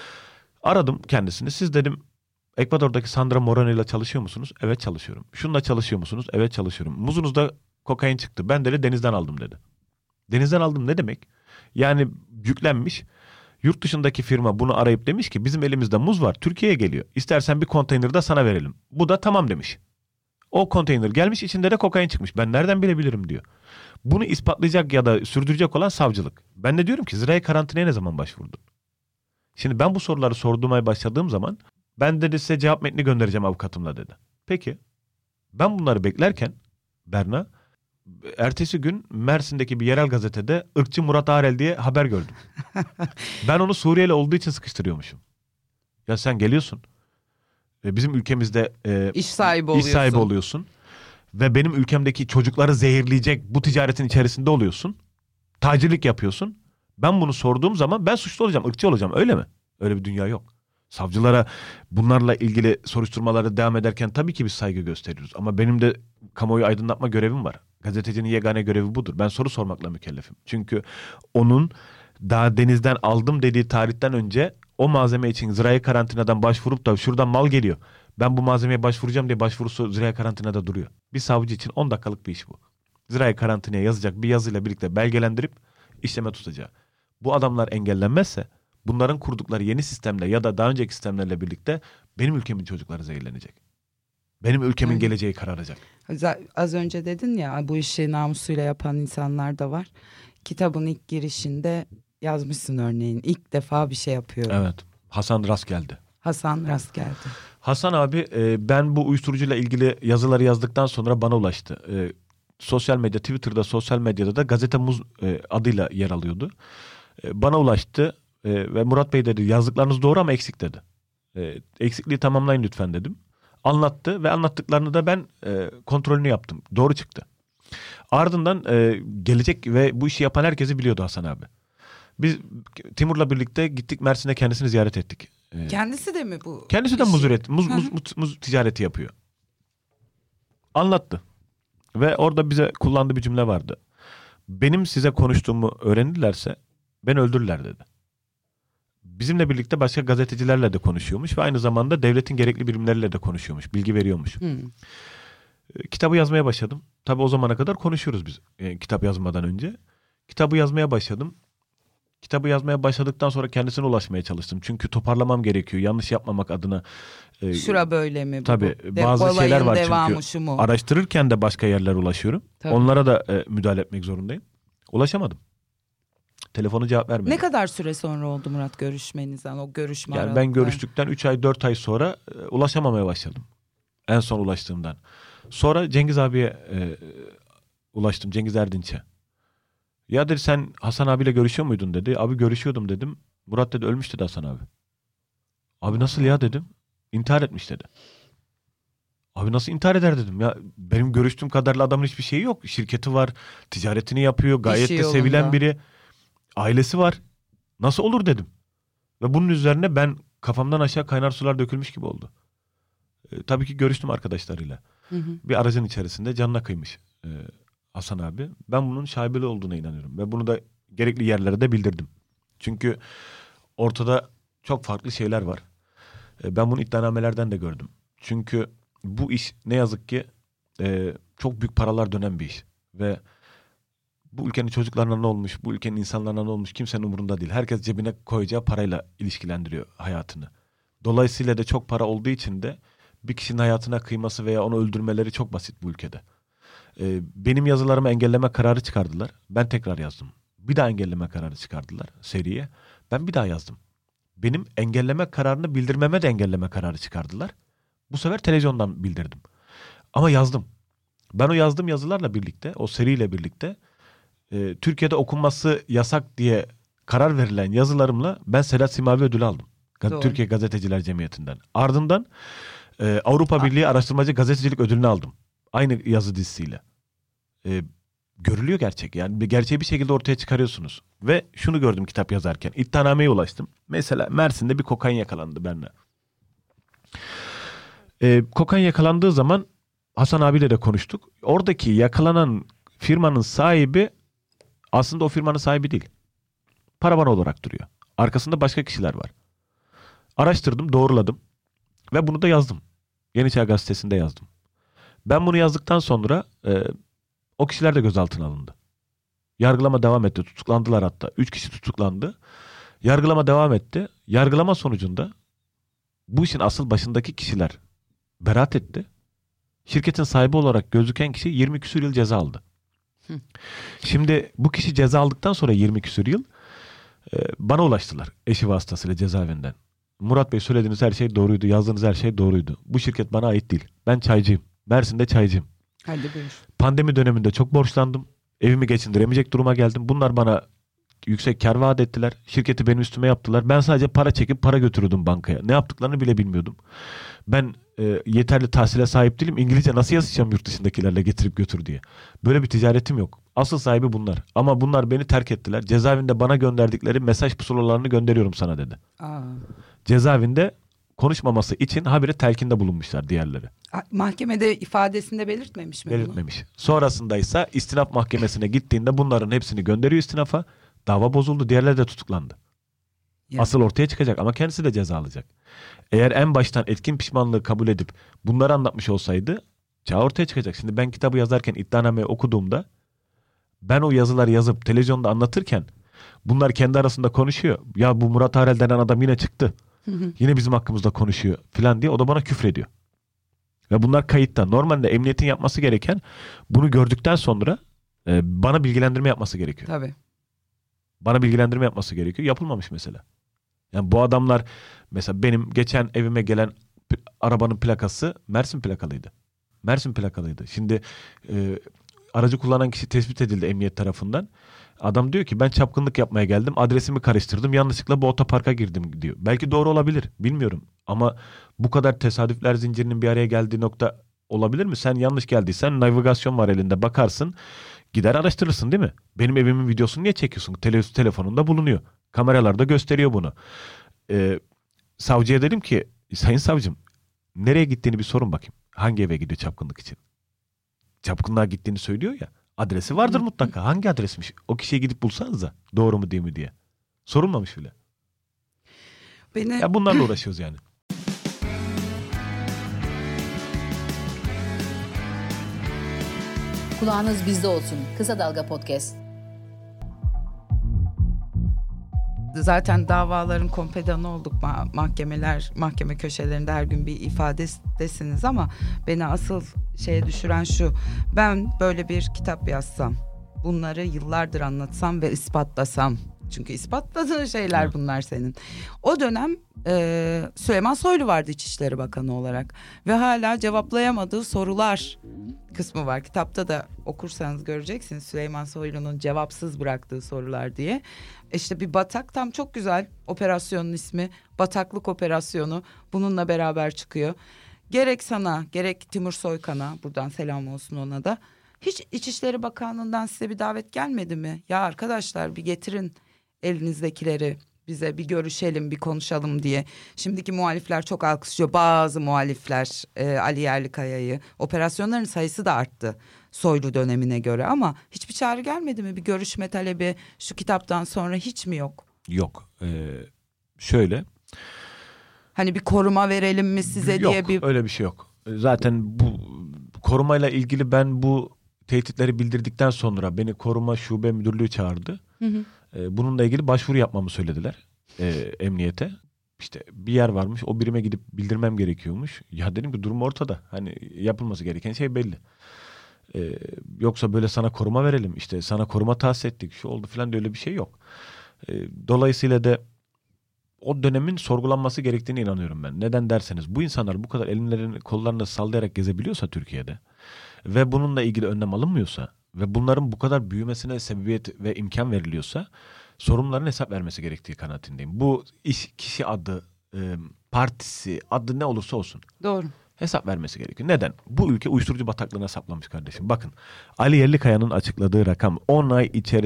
Aradım kendisini. Siz dedim Ekvador'daki Sandra Moreno ile çalışıyor musunuz? Evet çalışıyorum. Şununla çalışıyor musunuz? Evet çalışıyorum. Muzunuzda kokain çıktı. Ben de denizden aldım dedi. Denizden aldım ne demek? Yani yüklenmiş. Yurt dışındaki firma bunu arayıp demiş ki bizim elimizde muz var. Türkiye'ye geliyor. İstersen bir konteyner de sana verelim. Bu da tamam demiş. O konteyner gelmiş, içinde de kokain çıkmış. Ben nereden bilebilirim diyor. Bunu ispatlayacak ya da sürdürecek olan savcılık. Ben de diyorum ki zirai karantinaya ne zaman başvurdun? Şimdi ben bu soruları sorduğuma başladığım zaman ben dedi size cevap metni göndereceğim avukatımla dedi. Peki. Ben bunları beklerken Berna, ertesi gün Mersin'deki bir yerel gazetede ırkçı Murat Arel diye haber gördüm. Ben onu Suriyeli olduğu için sıkıştırıyormuşum. Ya sen geliyorsun. Bizim ülkemizde İş sahibi iş sahibi oluyorsun. Ve benim ülkemdeki çocukları zehirleyecek bu ticaretin içerisinde oluyorsun. Tacirlik yapıyorsun. Ben bunu sorduğum zaman ben suçlu olacağım, ırkçı olacağım. Öyle mi? Öyle bir dünya yok. Savcılara bunlarla ilgili soruşturmaları devam ederken tabii ki biz saygı gösteriyoruz. Ama benim de kamuoyu aydınlatma görevim var. Gazetecinin yegane görevi budur. Ben soru sormakla mükellefim. Çünkü onun daha denizden aldım dediği tarihten önce o malzeme için zirai karantinadan başvurup da şuradan mal geliyor, ben bu malzemeye başvuracağım diye başvurusu zirai karantinada duruyor. Bir savcı için 10 dakikalık bir iş bu. Zirai karantinaya yazacak bir yazıyla birlikte belgelendirip işleme tutacağı. Bu adamlar engellenmezse bunların kurdukları yeni sistemle ya da daha önceki sistemlerle birlikte benim ülkemin çocukları zehirlenecek. Benim ülkemin geleceği kararacak. Az önce dedin ya, bu işi namusuyla yapan insanlar da var. Kitabın ilk girişinde yazmışsın örneğin. İlk defa bir şey yapıyorum. Evet. Hasan rast geldi. Hasan rast geldi. Hasan abi ben bu uyuşturucuyla ilgili yazıları yazdıktan sonra bana ulaştı. Sosyal medya, Twitter'da, sosyal medyada da Gazete Muz adıyla yer alıyordu. Bana ulaştı ve Murat Bey dedi, yazdıklarınız doğru ama eksik dedi. Eksikliği tamamlayın lütfen dedim. Anlattı ve anlattıklarını da ben kontrolünü yaptım. Doğru çıktı. Ardından gelecek ve bu işi yapan herkesi biliyordu Hasan abi. Biz Timur'la birlikte gittik Mersin'e, kendisini ziyaret ettik. Kendisi de mi bu? Kendisi de muz ticareti yapıyor. Anlattı. Ve orada bize kullandığı bir cümle vardı. Benim size konuştuğumu öğrenirlerse beni öldürürler dedi. Bizimle birlikte başka gazetecilerle de konuşuyormuş ve aynı zamanda devletin gerekli birimleriyle de konuşuyormuş, bilgi veriyormuş. Kitabı yazmaya başladım. Tabii o zamana kadar konuşuyoruz biz kitap yazmadan önce. Kitabı yazmaya başladım. Kitabı yazmaya başladıktan sonra kendisine ulaşmaya çalıştım. Çünkü toparlamam gerekiyor. Yanlış yapmamak adına. Şura böyle mi? Tabii bazı şeyler var çünkü. Şu mu? Araştırırken de başka yerlere ulaşıyorum. Tabii. Onlara da müdahale etmek zorundayım. Ulaşamadım. Telefonu cevap vermedi. Ne kadar süre sonra oldu Murat görüşmenizden? O görüşme yani ben görüştükten 3 ay 4 ay sonra ulaşamamaya başladım. En son ulaştığımdan. Sonra Cengiz abiye ulaştım. Cengiz Erdinç'e. Ya dedi, sen Hasan abiyle görüşüyor muydun dedi. Abi görüşüyordum dedim. Murat dedi ölmüş dedi Hasan abi. Abi nasıl ya dedim. İntihar etmiş dedi. Abi nasıl intihar eder dedim. Ya benim görüştüğüm kadarıyla adamın hiçbir şeyi yok. Şirketi var. Ticaretini yapıyor. Gayet de sevilen biri. Ailesi var. Nasıl olur dedim. Ve bunun üzerine ben kafamdan aşağı kaynar sular dökülmüş gibi oldu. Tabii ki görüştüm arkadaşlarıyla. Bir aracın içerisinde canına kıymış Hasan abi. Ben bunun şaibeli olduğuna inanıyorum. Ve bunu da gerekli yerlere de bildirdim. Çünkü ortada çok farklı şeyler var. Ben bunu iddianamelerden de gördüm. Çünkü bu iş ne yazık ki çok büyük paralar dönen bir iş. Ve bu ülkenin çocuklarına ne olmuş, bu ülkenin insanlarına ne olmuş kimsenin umurunda değil. Herkes cebine koyacağı parayla ilişkilendiriyor hayatını. Dolayısıyla da çok para olduğu için de bir kişinin hayatına kıyması veya onu öldürmeleri çok basit bu ülkede. Benim yazılarımı engelleme kararı çıkardılar. Ben tekrar yazdım. Bir daha engelleme kararı çıkardılar seriye. Ben bir daha yazdım. Benim engelleme kararını bildirmeme de engelleme kararı çıkardılar. Bu sefer televizyondan bildirdim. Ama yazdım. Ben o yazdığım yazılarla birlikte, o seriyle birlikte Türkiye'de okunması yasak diye karar verilen yazılarımla ben Sedat Simavi ödülü aldım. Türkiye Gazeteciler Cemiyeti'nden. Ardından Avrupa Birliği Araştırmacı Gazetecilik Ödülünü aldım. Aynı yazı dizisiyle. Görülüyor gerçek. Yani gerçeği bir şekilde ortaya çıkarıyorsunuz. Ve şunu gördüm kitap yazarken. İddianameye ulaştım. Mesela Mersin'de bir kokain yakalandı benimle. Kokain yakalandığı zaman Hasan abiyle de konuştuk. Oradaki yakalanan firmanın sahibi aslında o firmanın sahibi değil. Paravan olarak duruyor. Arkasında başka kişiler var. Araştırdım, doğruladım. Ve bunu da yazdım. Yeni Çağ Gazetesi'nde yazdım. Ben bunu yazdıktan sonra o kişiler de gözaltına alındı. Yargılama devam etti. Tutuklandılar hatta. 3 kişi tutuklandı. Yargılama devam etti. Yargılama sonucunda bu işin asıl başındaki kişiler beraat etti. Şirketin sahibi olarak gözüken kişi 20 küsur yıl ceza aldı. Şimdi bu kişi ceza aldıktan sonra 20 küsur yıl bana ulaştılar eşi vasıtasıyla cezaevinden. Murat Bey, söylediğiniz her şey doğruydu. Yazdığınız her şey doğruydu. Bu şirket bana ait değil. Ben çaycıyım. Mersin'de çaycıyım. Hadi buyur. Pandemi döneminde çok borçlandım. Evimi geçindiremeyecek duruma geldim. Bunlar bana yüksek kar vaat ettiler. Şirketi benim üstüme yaptılar. Ben sadece para çekip para götürüyordum bankaya. Ne yaptıklarını bile bilmiyordum. Ben yeterli tahsile sahip değilim. İngilizce nasıl yazacağım yurt dışındakilerle getirip götür diye. Böyle bir ticaretim yok. Asıl sahibi bunlar. Ama bunlar beni terk ettiler. Cezaevinde bana gönderdikleri mesaj pusulalarını gönderiyorum sana dedi. Cezaevinde konuşmaması için habire telkinde bulunmuşlar diğerleri. Mahkemede ifadesinde belirtmemiş mi Belirtmemiş. Bunu? Sonrasında ise istinaf mahkemesine gittiğinde bunların hepsini gönderiyor istinafa. Dava bozuldu. Diğerleri de tutuklandı. Yani. Asıl ortaya çıkacak ama kendisi de ceza alacak. Eğer en baştan etkin pişmanlığı kabul edip bunları anlatmış olsaydı ceza ortaya çıkacak. Şimdi ben kitabı yazarken iddianameyi okuduğumda ben o yazıları yazıp televizyonda anlatırken bunlar kendi arasında konuşuyor. Ya bu Murat Arel denen adam yine çıktı. Yine bizim hakkımızda konuşuyor falan diye o da bana küfrediyor. Ve bunlar kayıtta. Normalde emniyetin yapması gereken bunu gördükten sonra bana bilgilendirme yapması gerekiyor. Tabii. Bana bilgilendirme yapması gerekiyor. Yapılmamış mesela. Yani bu adamlar mesela benim geçen evime gelen arabanın plakası Mersin plakalıydı. Mersin plakalıydı. Şimdi aracı kullanan kişi tespit edildi emniyet tarafından. Adam diyor ki ben çapkınlık yapmaya geldim. Adresimi karıştırdım. Yanlışlıkla bu otoparka girdim diyor. Belki doğru olabilir. Bilmiyorum. Ama bu kadar tesadüfler zincirinin bir araya geldiği nokta olabilir mi? Sen yanlış geldiysen navigasyon var elinde. Bakarsın. Gider araştırırsın değil mi? Benim evimin videosunu niye çekiyorsun? Telefonunda bulunuyor. Kameralarda gösteriyor bunu. Savcıya dedim ki sayın savcım nereye gittiğini bir sorun bakayım. Hangi eve gidiyor çapkınlık için? Çapkınlığa gittiğini söylüyor ya. Adresi vardır mutlaka. Hangi adresmiş? O kişiye gidip bulsanıza. Doğru mu değil mi diye. Sorulmamış bile. Ya bunlarla uğraşıyoruz yani. Kulağınız bizde olsun. Kısa Dalga Podcast. Zaten davaların kompedanı olduk. Mahkeme köşelerinde her gün bir ifadesiniz ama beni asıl şeye düşüren şu. Ben böyle bir kitap yazsam, bunları yıllardır anlatsam ve ispatlasam. Çünkü ispatladığın şeyler bunlar senin. O dönem Süleyman Soylu vardı İçişleri Bakanı olarak. Ve hala cevaplayamadığı sorular kısmı var. Kitapta da okursanız göreceksiniz Süleyman Soylu'nun cevapsız bıraktığı sorular diye. İşte bir batak tam çok güzel operasyonun ismi. Bataklık operasyonu bununla beraber çıkıyor. Gerek sana gerek Timur Soykan'a buradan selam olsun ona da. Hiç İçişleri Bakanlığı'ndan size bir davet gelmedi mi? Ya arkadaşlar bir getirin elinizdekileri bize bir görüşelim bir konuşalım diye. Şimdiki muhalifler çok alkışlıyor. Bazı muhalifler Ali Yerlikaya'yı. Operasyonların sayısı da arttı Soylu dönemine göre ama hiçbir çağrı gelmedi mi? Bir görüşme talebi şu kitaptan sonra hiç mi yok? Yok. Şöyle. Hani bir koruma verelim mi size yok, diye bir... Yok öyle bir şey yok. Zaten bu korumayla ilgili ben bu tehditleri bildirdikten sonra beni koruma şube müdürlüğü çağırdı. Bununla ilgili başvuru yapmamı söylediler emniyete. İşte bir yer varmış o birime gidip bildirmem gerekiyormuş. Ya dedim ki durum ortada. Hani yapılması gereken şey belli. Yoksa böyle sana koruma verelim. İşte sana koruma tahsis ettik. Şu oldu falan öyle bir şey yok. Dolayısıyla da o dönemin sorgulanması gerektiğine inanıyorum ben. Neden derseniz bu insanlar bu kadar ellerini kollarını sallayarak gezebiliyorsa Türkiye'de ve bununla ilgili önlem alınmıyorsa ve bunların bu kadar büyümesine sebebiyet ve imkan veriliyorsa sorumluların hesap vermesi gerektiği kanaatindeyim. Bu kişi adı, partisi adı ne olursa olsun. Doğru. Hesap vermesi gerekiyor. Neden? Bu ülke uyuşturucu bataklığına saplamış kardeşim. Bakın Ali Yerlikaya'nın açıkladığı rakam 10 ay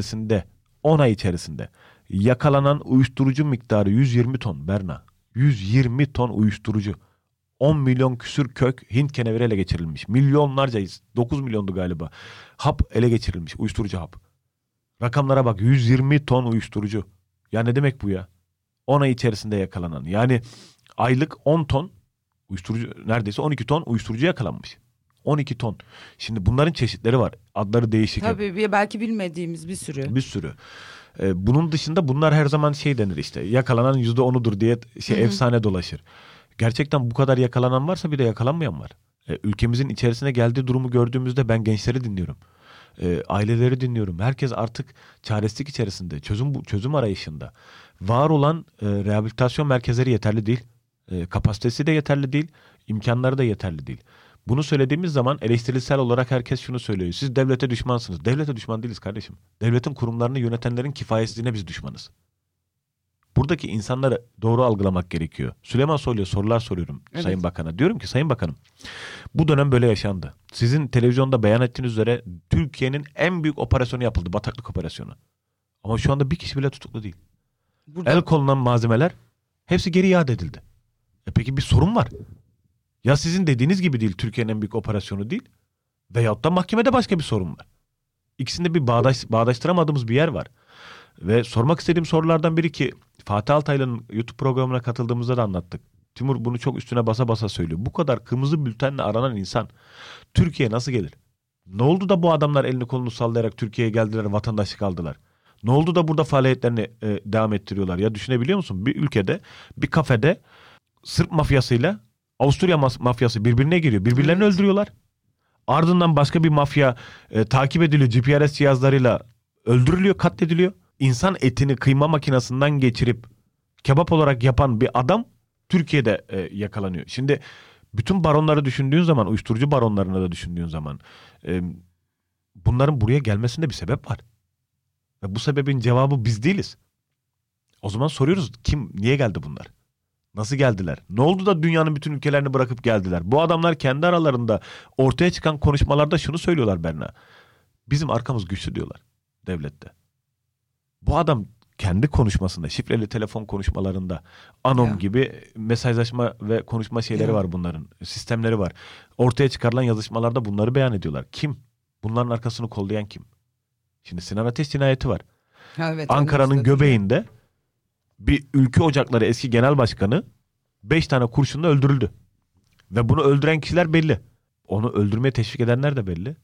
içerisinde yakalanan uyuşturucu miktarı 120 ton Berna. 120 ton uyuşturucu. 10 milyon küsür kök Hint keneviri ele geçirilmiş. Milyonlarca 9 milyondu galiba. Hap ele geçirilmiş. Uyuşturucu hap. Rakamlara bak 120 ton uyuşturucu. Ya ne demek bu ya? 10 ay içerisinde yakalanan. Yani aylık 10 ton uyuşturucu neredeyse 12 ton uyuşturucu yakalanmış. 12 ton. Şimdi bunların çeşitleri var. Adları değişik. Tabii belki bilmediğimiz bir sürü. Bir sürü. Bunun dışında bunlar her zaman şey denir işte. Yakalanan %10'udur diye efsane dolaşır. Gerçekten bu kadar yakalanan varsa bir de yakalanmayan var. Ülkemizin içerisine geldiği durumu gördüğümüzde ben gençleri dinliyorum. Aileleri dinliyorum. Herkes artık çaresizlik içerisinde, çözüm arayışında. Var olan rehabilitasyon merkezleri yeterli değil. Kapasitesi de yeterli değil. İmkanları da yeterli değil. Bunu söylediğimiz zaman eleştirisel olarak herkes şunu söylüyor. Siz devlete düşmansınız. Devlete düşman değiliz kardeşim. Devletin kurumlarını yönetenlerin kifayetsizliğine biz düşmanız. Buradaki insanları doğru algılamak gerekiyor. Süleyman Soylu'ya sorular soruyorum Sayın Bakan'a. Diyorum ki Sayın Bakanım, bu dönem böyle yaşandı. Sizin televizyonda beyan ettiğiniz üzere Türkiye'nin en büyük operasyonu yapıldı. Bataklık operasyonu. Ama şu anda bir kişi bile tutuklu değil. El konulan malzemeler hepsi geri iade edildi. Peki bir sorun var. Ya sizin dediğiniz gibi değil, Türkiye'nin en büyük operasyonu değil. Veyahut da mahkemede başka bir sorun var. İkisinde bir bağdaştıramadığımız bir yer var. Ve sormak istediğim sorulardan biri ki Fatih Altaylı'nın YouTube programına katıldığımızda da anlattık. Timur bunu çok üstüne basa basa söylüyor. Bu kadar kırmızı bültenle aranan insan Türkiye'ye nasıl gelir? Ne oldu da bu adamlar elini kolunu sallayarak Türkiye'ye geldiler, vatandaşlık aldılar? Ne oldu da burada faaliyetlerini devam ettiriyorlar? Ya düşünebiliyor musun? Bir ülkede, bir kafede Sırp mafyasıyla Avusturya mafyası birbirine giriyor. Birbirlerini öldürüyorlar. Ardından başka bir mafya takip ediliyor. GPS cihazlarıyla öldürülüyor, katlediliyor. İnsan etini kıyma makinesinden geçirip kebap olarak yapan bir adam Türkiye'de yakalanıyor. Şimdi bütün baronları düşündüğün zaman, uyuşturucu baronlarını da düşündüğün zaman bunların buraya gelmesinde bir sebep var. Ve bu sebebin cevabı biz değiliz. O zaman soruyoruz, kim, niye geldi bunlar? Nasıl geldiler? Ne oldu da dünyanın bütün ülkelerini bırakıp geldiler? Bu adamlar kendi aralarında ortaya çıkan konuşmalarda şunu söylüyorlar Berna. Bizim arkamız güçlü diyorlar devlette. Bu adam kendi konuşmasında, şifreli telefon konuşmalarında anom gibi mesajlaşma ve konuşma şeyleri var bunların. Sistemleri var. Ortaya çıkarılan yazışmalarda bunları beyan ediyorlar. Kim? Bunların arkasını kollayan kim? Şimdi Sinan Ateş cinayeti var. Evet, Ankara'nın göbeğinde bir Ülke Ocakları eski genel başkanı 5 tane kurşunla öldürüldü. Ve bunu öldüren kişiler belli. Onu öldürmeye teşvik edenler de belli.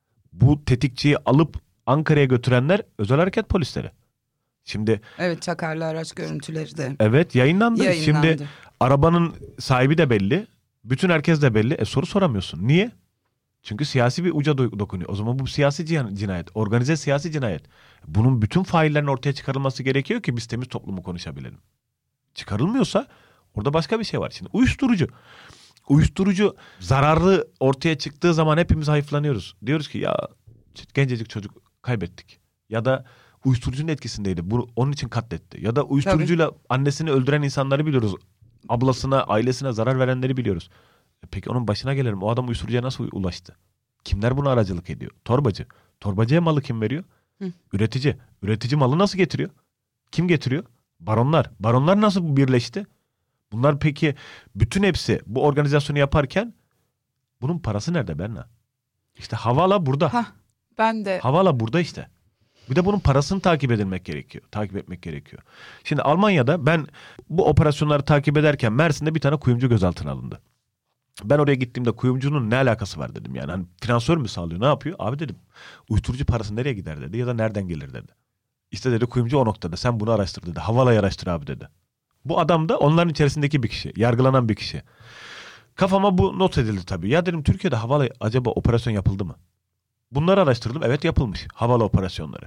Bu tetikçiyi alıp Ankara'ya götürenler özel hareket polisleri. Şimdi evet, çakarlı araç görüntüleri de. Evet, yayınlandı. Şimdi arabanın sahibi de belli. Bütün herkes de belli. Soru soramıyorsun. Niye? Çünkü siyasi bir uca dokunuyor. O zaman bu siyasi cinayet. Organize siyasi cinayet. Bunun bütün faillerin ortaya çıkarılması gerekiyor ki biz temiz toplumu konuşabilelim. Çıkarılmıyorsa orada başka bir şey var. Şimdi uyuşturucu. Uyuşturucu zararlı ortaya çıktığı zaman hepimiz hayıflanıyoruz. Diyoruz ki ya gencecik çocuk kaybettik. Ya da uyuşturucunun etkisindeydi. Onun için katletti. Ya da uyuşturucuyla annesini öldüren insanları biliyoruz. Ablasına, ailesine zarar verenleri biliyoruz. Peki onun başına gelelim. O adam uyuşturucuya nasıl ulaştı? Kimler buna aracılık ediyor? Torbacı. Torbacıya malı kim veriyor? Üretici. Üretici malı nasıl getiriyor? Kim getiriyor? Baronlar. Baronlar nasıl birleşti? Bunlar peki bütün hepsi bu organizasyonu yaparken bunun parası nerede Berna? İşte havala burada. Havala burada işte. Bir de bunun parasını takip etmek gerekiyor. Şimdi Almanya'da ben bu operasyonları takip ederken Mersin'de bir tane kuyumcu gözaltına alındı. Ben oraya gittiğimde kuyumcunun ne alakası var dedim. Yani hani finansör mü sağlıyor, ne yapıyor? Abi dedim, uyuşturucu parası nereye gider dedi ya da nereden gelir dedi. İşte dedi kuyumcu o noktada, sen bunu araştır dedi. Havalayı araştır abi dedi. Bu adam da onların içerisindeki bir kişi, yargılanan bir kişi. Kafama bu not edildi tabii. Ya dedim, Türkiye'de havalı acaba operasyon yapıldı mı? Bunları araştırdım. Evet, yapılmış havalı operasyonları.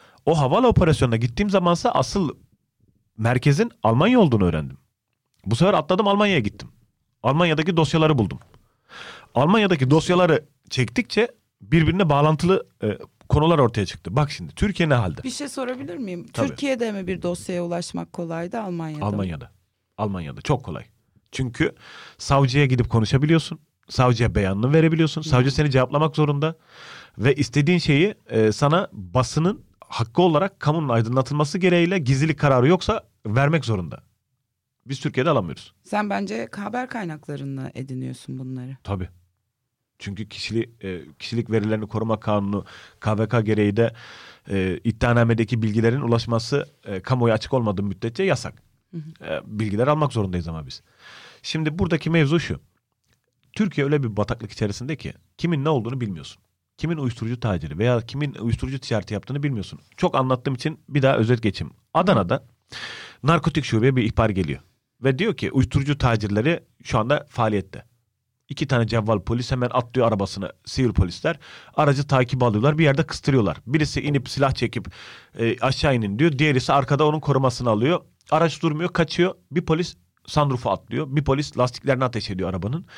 O havalı operasyonuna gittiğim zamansa asıl merkezin Almanya olduğunu öğrendim. Bu sefer atladım, Almanya'ya gittim. Almanya'daki dosyaları buldum. Almanya'daki dosyaları çektikçe birbirine bağlantılı konular ortaya çıktı. Bak şimdi Türkiye ne halde? Bir şey sorabilir miyim? Tabii. Türkiye'de mi bir dosyaya ulaşmak kolaydı, Almanya'da mı? Almanya'da çok kolay. Çünkü savcıya gidip konuşabiliyorsun. Savcıya beyanını verebiliyorsun. Savcı seni cevaplamak zorunda. Ve istediğin şeyi sana basının hakkı olarak kamunun aydınlatılması gereğiyle gizlilik kararı yoksa vermek zorunda. Biz Türkiye'de alamıyoruz. Sen bence haber kaynaklarını ediniyorsun bunları. Tabii. Çünkü kişilik verilerini koruma kanunu KVK gereği de iddianamedeki bilgilerin ulaşması kamuoya açık olmadığı müddetçe yasak. Bilgiler almak zorundayız ama biz. Şimdi buradaki mevzu şu. Türkiye öyle bir bataklık içerisinde ki kimin ne olduğunu bilmiyorsun. Kimin uyuşturucu taciri veya kimin uyuşturucu ticareti yaptığını bilmiyorsun. Çok anlattığım için bir daha özet geçeyim. Adana'da narkotik şubeye bir ihbar geliyor. Ve diyor ki uyuşturucu tacirleri şu anda faaliyette. 2 tane cevval polis hemen atlıyor arabasına, sivil polisler. Aracı takip alıyorlar, bir yerde kıstırıyorlar. Birisi inip silah çekip aşağı inin diyor. Diğerisi arkada onun korumasını alıyor. Araç durmuyor, kaçıyor. Bir polis sunroof'a atlıyor. Bir polis lastiklerini ateş ediyor arabanın.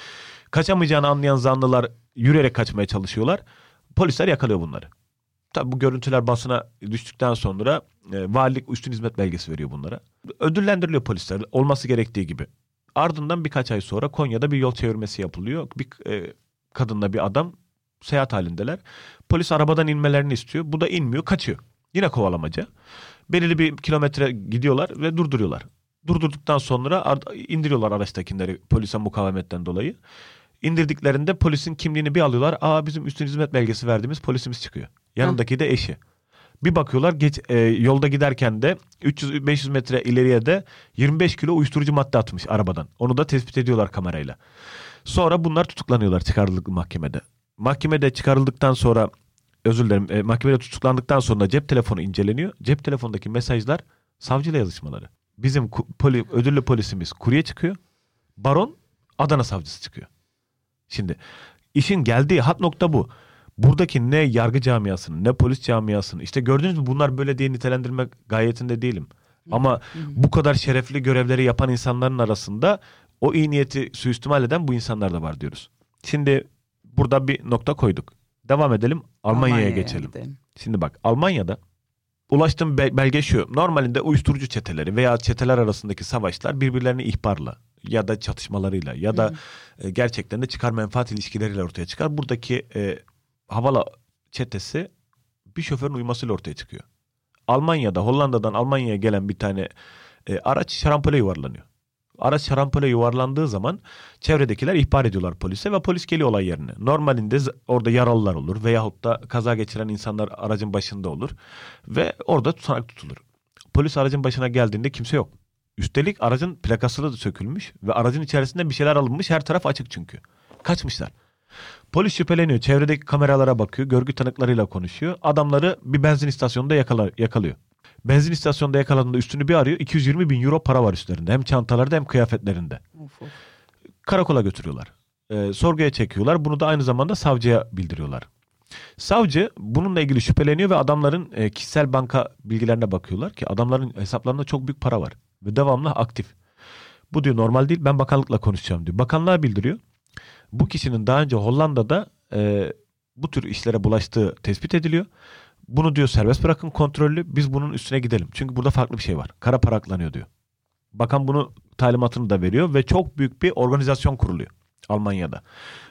Kaçamayacağını anlayan zanlılar yürüyerek kaçmaya çalışıyorlar. Polisler yakalıyor bunları. Tabii bu görüntüler basına düştükten sonra valilik üstün hizmet belgesi veriyor bunlara. Ödüllendiriliyor polisler olması gerektiği gibi. Ardından birkaç ay sonra Konya'da bir yol çevirmesi yapılıyor. Bir kadınla bir adam seyahat halindeler. Polis arabadan inmelerini istiyor. Bu da inmiyor, kaçıyor. Yine kovalamaca. Belirli bir kilometre gidiyorlar ve durduruyorlar. Durdurduktan sonra indiriyorlar araçtakileri polise mukavemetten dolayı. İndirdiklerinde polisin kimliğini bir alıyorlar. Aa, bizim üstün hizmet belgesi verdiğimiz polisimiz çıkıyor. Yanındaki de eşi. Bir bakıyorlar yolda giderken de 300-500 metre ileriye de 25 kilo uyuşturucu madde atmış arabadan. Onu da tespit ediyorlar kamerayla. Sonra bunlar tutuklanıyorlar, çıkarıldık mahkemede. Mahkemede çıkarıldıktan sonra mahkemede tutuklandıktan sonra cep telefonu inceleniyor. Cep telefonundaki mesajlar savcıyla yazışmaları. Bizim ödüllü polisimiz kurye çıkıyor. Baron Adana savcısı çıkıyor. Şimdi işin geldiği hat nokta bu. Buradaki ne yargı camiasının ne polis camiasının, işte gördüğünüz mü, bunlar böyle diye nitelendirmek gayetinde değilim. Ama bu kadar şerefli görevleri yapan insanların arasında o iyi niyeti suistimal eden bu insanlar da var diyoruz. Şimdi burada bir nokta koyduk. Devam edelim, Almanya'ya geçelim. Gidelim. Şimdi bak, Almanya'da ulaştığım belge şu. Normalinde uyuşturucu çeteleri veya çeteler arasındaki savaşlar birbirlerini ihbarla ya da çatışmalarıyla ya da gerçekten de çıkar menfaat ilişkileriyle ortaya çıkar. Buradaki Havala çetesi bir şoförün uyumasıyla ortaya çıkıyor. Almanya'da, Hollanda'dan Almanya'ya gelen bir tane araç şarampole yuvarlanıyor. Araç şarampole yuvarlandığı zaman çevredekiler ihbar ediyorlar polise ve polis geliyor olay yerine. Normalinde orada yaralılar olur veyahut da kaza geçiren insanlar aracın başında olur ve orada tutanak tutulur. Polis aracın başına geldiğinde kimse yok. Üstelik aracın plakası da sökülmüş ve aracın içerisinde bir şeyler alınmış, her taraf açık çünkü. Kaçmışlar. Polis şüpheleniyor, çevredeki kameralara bakıyor, görgü tanıklarıyla konuşuyor. Adamları bir benzin istasyonunda yakalıyor. Benzin istasyonunda yakaladığında üstünü bir arıyor, 220 bin euro para var üstlerinde. Hem çantalarda hem kıyafetlerinde. Of. Karakola götürüyorlar. Sorguya çekiyorlar. Bunu da aynı zamanda savcıya bildiriyorlar. Savcı bununla ilgili şüpheleniyor ve adamların kişisel banka bilgilerine bakıyorlar ki adamların hesaplarında çok büyük para var. Ve devamlı aktif. Bu diyor normal değil, ben bakanlıkla konuşacağım diyor. Bakanlığa bildiriyor. Bu kişinin daha önce Hollanda'da bu tür işlere bulaştığı tespit ediliyor. Bunu diyor serbest bırakın, kontrollü, biz bunun üstüne gidelim. Çünkü burada farklı bir şey var. Kara para aklanıyor diyor. Bakan bunu talimatını da veriyor ve çok büyük bir organizasyon kuruluyor Almanya'da.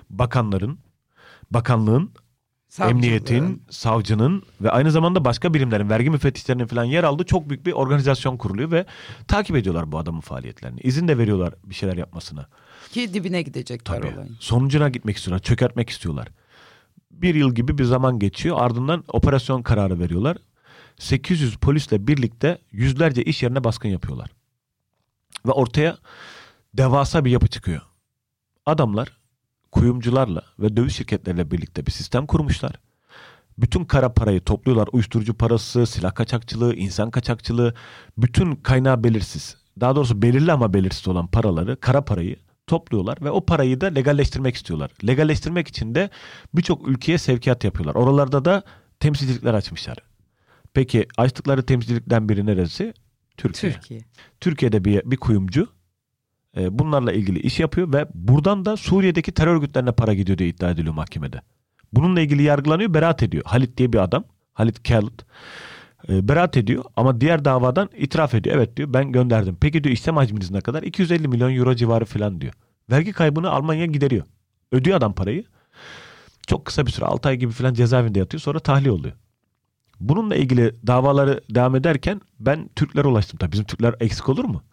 Bakanlığın, emniyetin, savcının ve aynı zamanda başka birimlerin, vergi müfettişlerinin falan yer aldığı çok büyük bir organizasyon kuruluyor ve takip ediyorlar bu adamın faaliyetlerini. İzin de veriyorlar bir şeyler yapmasına. Ki dibine gidecekler olayın. Sonucuna gitmek istiyorlar, çökertmek istiyorlar. 1 yıl gibi bir zaman geçiyor. Ardından operasyon kararı veriyorlar. 800 polisle birlikte yüzlerce iş yerine baskın yapıyorlar. Ve ortaya devasa bir yapı çıkıyor. Adamlar kuyumcularla ve döviz şirketleriyle birlikte bir sistem kurmuşlar. Bütün kara parayı topluyorlar. Uyuşturucu parası, silah kaçakçılığı, insan kaçakçılığı, bütün kaynağı belirsiz. Daha doğrusu belirli ama belirsiz olan paraları, kara parayı topluyorlar ve o parayı da legalleştirmek istiyorlar. Legalleştirmek için de birçok ülkeye sevkiyat yapıyorlar. Oralarda da temsilcilikler açmışlar. Peki açtıkları temsilcilikten biri neresi? Türkiye. Türkiye'de bir kuyumcu bunlarla ilgili iş yapıyor ve buradan da Suriye'deki terör örgütlerine para gidiyor diye iddia ediliyor mahkemede. Bununla ilgili yargılanıyor, beraat ediyor. Halit diye bir adam, Halit Khalid beraat ediyor ama diğer davadan itiraf ediyor. Evet diyor, ben gönderdim. Peki diyor, işlem hacminiz ne kadar? 250 milyon euro civarı falan diyor. Vergi kaybını Almanya gideriyor. Ödüyor adam parayı. Çok kısa bir süre, 6 ay gibi falan cezaevinde yatıyor, sonra tahliye oluyor. Bununla ilgili davaları devam ederken ben Türklere ulaştım. Tabii bizim Türkler eksik olur mu?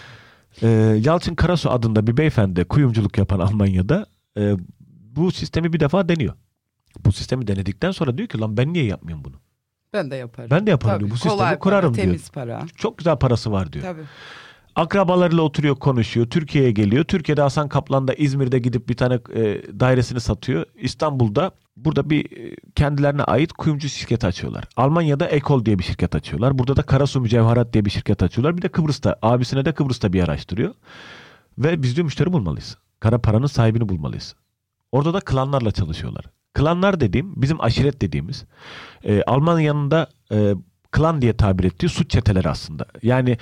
Yalçın Karasu adında bir beyefendi kuyumculuk yapan Almanya'da bu sistemi bir defa deniyor. Bu sistemi denedikten sonra diyor ki lan ben niye yapmayayım bunu? Ben de yaparım. Ben de yaparım diyor. Bu sistemi kurarım diyor. Temiz para. Çok güzel parası var diyor. Tabii. Akrabalarıyla oturuyor, konuşuyor. Türkiye'ye geliyor. Türkiye'de Hasan Kaplan'da İzmir'de gidip bir tane dairesini satıyor. İstanbul'da burada bir kendilerine ait kuyumcu şirketi açıyorlar. Almanya'da Ekol diye bir şirket açıyorlar. Burada da Karasu Mücevherat diye bir şirket açıyorlar. Bir de Kıbrıs'ta, abisine de Kıbrıs'ta bir araştırıyor. Ve biz diyor müşteri bulmalıyız. Kara paranın sahibini bulmalıyız. Orada da klanlarla çalışıyorlar. Klanlar dediğim, bizim aşiret dediğimiz, Almanya'nın da klan diye tabir ettiği suç çeteleri aslında. Yani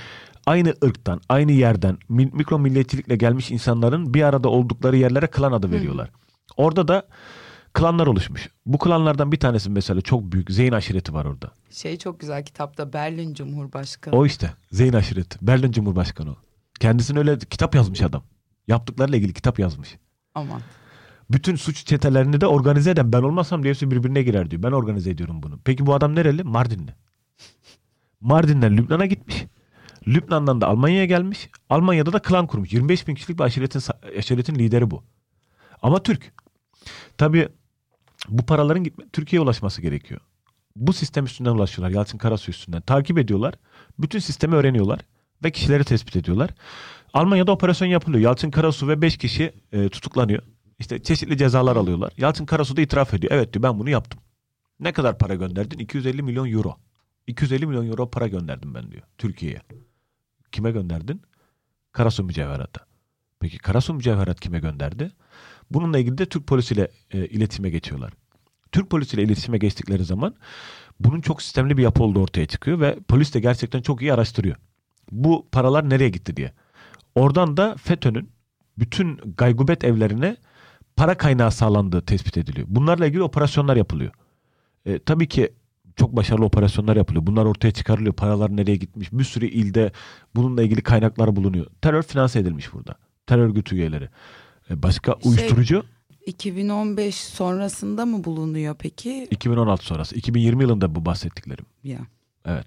aynı ırktan, aynı yerden mikro milliyetçilikle gelmiş insanların bir arada oldukları yerlere klan adı veriyorlar. Orada da klanlar oluşmuş. Bu klanlardan bir tanesi mesela çok büyük Zeyn aşireti var orada. Çok güzel kitapta Berlin Cumhurbaşkanı. O işte Zeyn aşireti. Berlin Cumhurbaşkanı o. Kendisine öyle kitap yazmış adam. Yaptıklarıyla ilgili kitap yazmış. Aman. Bütün suç çetelerini de organize eden ben olmasam diye hepsi birbirine girer diyor. Ben organize ediyorum bunu. Peki bu adam nereli? Mardinli. Mardin'den Lübnan'a gitmiş. Lübnan'dan da Almanya'ya gelmiş. Almanya'da da klan kurmuş. 25 bin kişilik bir aşiretin lideri bu. Ama Türk. Tabii bu paraların Türkiye'ye ulaşması gerekiyor. Bu sistem üstünden ulaşıyorlar. Yalçın Karasu üstünden. Takip ediyorlar. Bütün sistemi öğreniyorlar. Ve kişileri tespit ediyorlar. Almanya'da operasyon yapılıyor. Yalçın Karasu ve 5 kişi tutuklanıyor. İşte çeşitli cezalar alıyorlar. Yalçın Karasu da itiraf ediyor. Evet diyor, ben bunu yaptım. Ne kadar para gönderdin? 250 milyon euro. 250 milyon euro para gönderdim ben diyor Türkiye'ye. Kime gönderdin? Karasu Mücevherat'a. Peki Karasu Mücevherat kime gönderdi? Bununla ilgili de Türk polisiyle iletişime geçiyorlar. Türk polisiyle iletişime geçtikleri zaman bunun çok sistemli bir yapı olduğu ortaya çıkıyor ve polis de gerçekten çok iyi araştırıyor. Bu paralar nereye gitti diye. Oradan da FETÖ'nün bütün gaygubet evlerine para kaynağı sağlandığı tespit ediliyor. Bunlarla ilgili operasyonlar yapılıyor. Tabii ki çok başarılı operasyonlar yapılıyor. Bunlar ortaya çıkarılıyor. Paralar nereye gitmiş? Bir sürü ilde bununla ilgili kaynaklar bulunuyor. Terör finanse edilmiş burada. Terör örgütü üyeleri. Başka uyuşturucu? 2015 sonrasında mı bulunuyor peki? 2016 sonrası. 2020 yılında bu bahsettiklerim. Ya. Evet.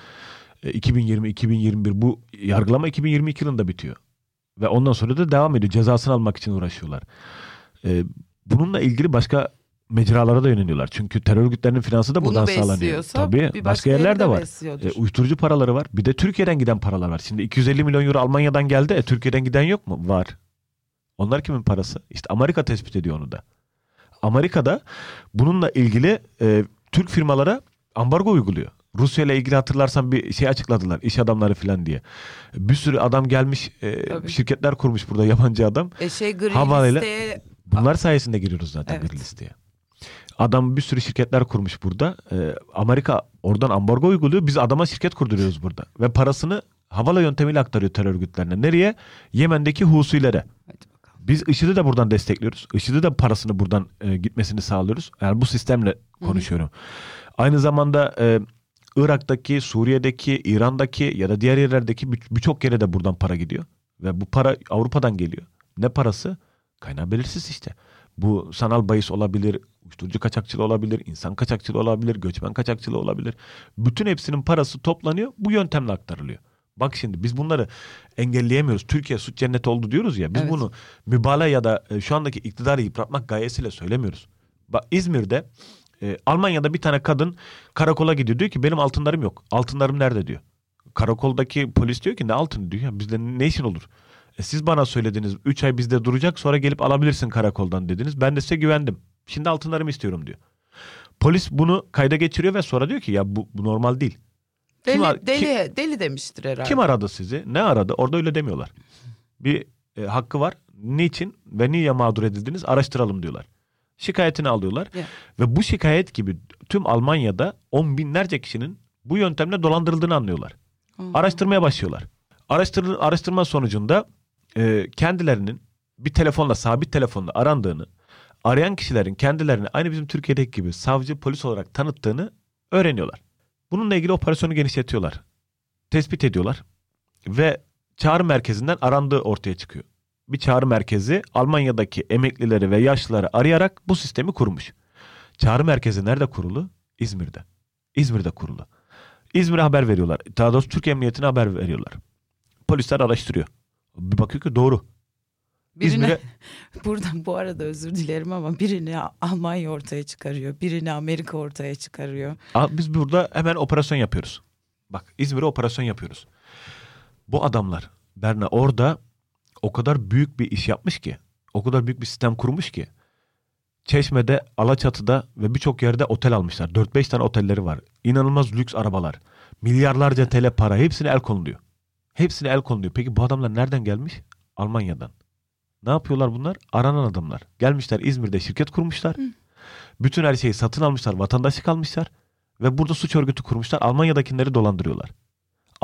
2020-2021 bu yargılama 2022 yılında bitiyor. Ve ondan sonra da devam ediyor. Cezasını almak için uğraşıyorlar. Bununla ilgili başka mecralara da yöneliyorlar. Çünkü terör örgütlerinin finansı da buradan sağlanıyor. Tabii başka yerler de var. Uyuşturucu paraları var. Bir de Türkiye'den giden paralar var. Şimdi 250 milyon euro Almanya'dan geldi. Türkiye'den giden yok mu? Var. Onlar kimin parası? İşte Amerika tespit ediyor onu da. Amerika'da bununla ilgili Türk firmalara ambargo uyguluyor. Rusya ile ilgili hatırlarsan bir şey açıkladılar. İş adamları falan diye. Bir sürü adam gelmiş şirketler kurmuş burada, yabancı adam. Gri listeye... Bunlar sayesinde giriyoruz zaten gri listeye. Adam bir sürü şirketler kurmuş burada. Amerika oradan ambargo uyguluyor. Biz adama şirket kurduruyoruz burada. Ve parasını havala yöntemiyle aktarıyor terör örgütlerine. Nereye? Yemen'deki Husilere. Biz IŞİD'i de buradan destekliyoruz. IŞİD'i de parasını buradan gitmesini sağlıyoruz. Yani bu sistemle konuşuyorum. Aynı zamanda Irak'taki, Suriye'deki, İran'daki ya da diğer yerlerdeki birçok yere de buradan para gidiyor. Ve bu para Avrupa'dan geliyor. Ne parası? Kaynağı belirsiz işte. Bu sanal bahis olabilir, uyuşturucu kaçakçılığı olabilir, insan kaçakçılığı olabilir, göçmen kaçakçılığı olabilir. Bütün hepsinin parası toplanıyor, bu yöntemle aktarılıyor. Bak şimdi biz bunları engelleyemiyoruz. Türkiye suç cenneti oldu diyoruz ya. Biz bunu mübalağa ya da şu andaki iktidarı yıpratmak gayesiyle söylemiyoruz. Bak İzmir'de Almanya'da bir tane kadın karakola gidiyor. Diyor ki benim altınlarım yok. Altınlarım nerede diyor. Karakoldaki polis diyor ki ne altını diyor. Ya bizde ne işin olur? Siz bana söylediniz 3 ay bizde duracak, sonra gelip alabilirsin karakoldan dediniz. Ben de size güvendim. Şimdi altınlarımı istiyorum diyor. Polis bunu kayda geçiriyor ve sonra diyor ki ya bu normal değil. Deli demiştir herhalde. Kim aradı sizi? Ne aradı? Orada öyle demiyorlar. Bir hakkı var. Niçin ve niye mağdur edildiniz? Araştıralım diyorlar. Şikayetini alıyorlar. Ve bu şikayet gibi tüm Almanya'da on binlerce kişinin bu yöntemle dolandırıldığını anlıyorlar. Araştırmaya başlıyorlar. Araştırma sonucunda kendilerinin bir telefonla, sabit telefonla arandığını, arayan kişilerin kendilerini aynı bizim Türkiye'deki gibi savcı, polis olarak tanıttığını öğreniyorlar. Bununla ilgili operasyonu genişletiyorlar. Tespit ediyorlar. Ve çağrı merkezinden arandığı ortaya çıkıyor. Bir çağrı merkezi Almanya'daki emeklileri ve yaşlıları arayarak bu sistemi kurmuş. Çağrı merkezi nerede kurulu? İzmir'de. İzmir'de kurulu. İzmir'e haber veriyorlar. Daha doğrusu Türk Emniyeti'ne haber veriyorlar. Polisler araştırıyor. Bir bakıyor ki doğru. İzmir'e... Buradan bu arada özür dilerim ama birini Almanya ortaya çıkarıyor. Birini Amerika ortaya çıkarıyor. Biz burada hemen operasyon yapıyoruz. Bak İzmir'e operasyon yapıyoruz. Bu adamlar Berna orada o kadar büyük bir iş yapmış ki. O kadar büyük bir sistem kurmuş ki. Çeşme'de, Alaçatı'da ve birçok yerde otel almışlar. 4-5 tane otelleri var. İnanılmaz lüks arabalar. Milyarlarca TL para. Hepsine el konuluyor. Hepsine el konuluyor. Peki bu adamlar nereden gelmiş? Almanya'dan. Ne yapıyorlar bunlar? Aranan adamlar. Gelmişler İzmir'de şirket kurmuşlar. Bütün her şeyi satın almışlar. Vatandaşlık almışlar. Ve burada suç örgütü kurmuşlar. Almanya'dakileri dolandırıyorlar.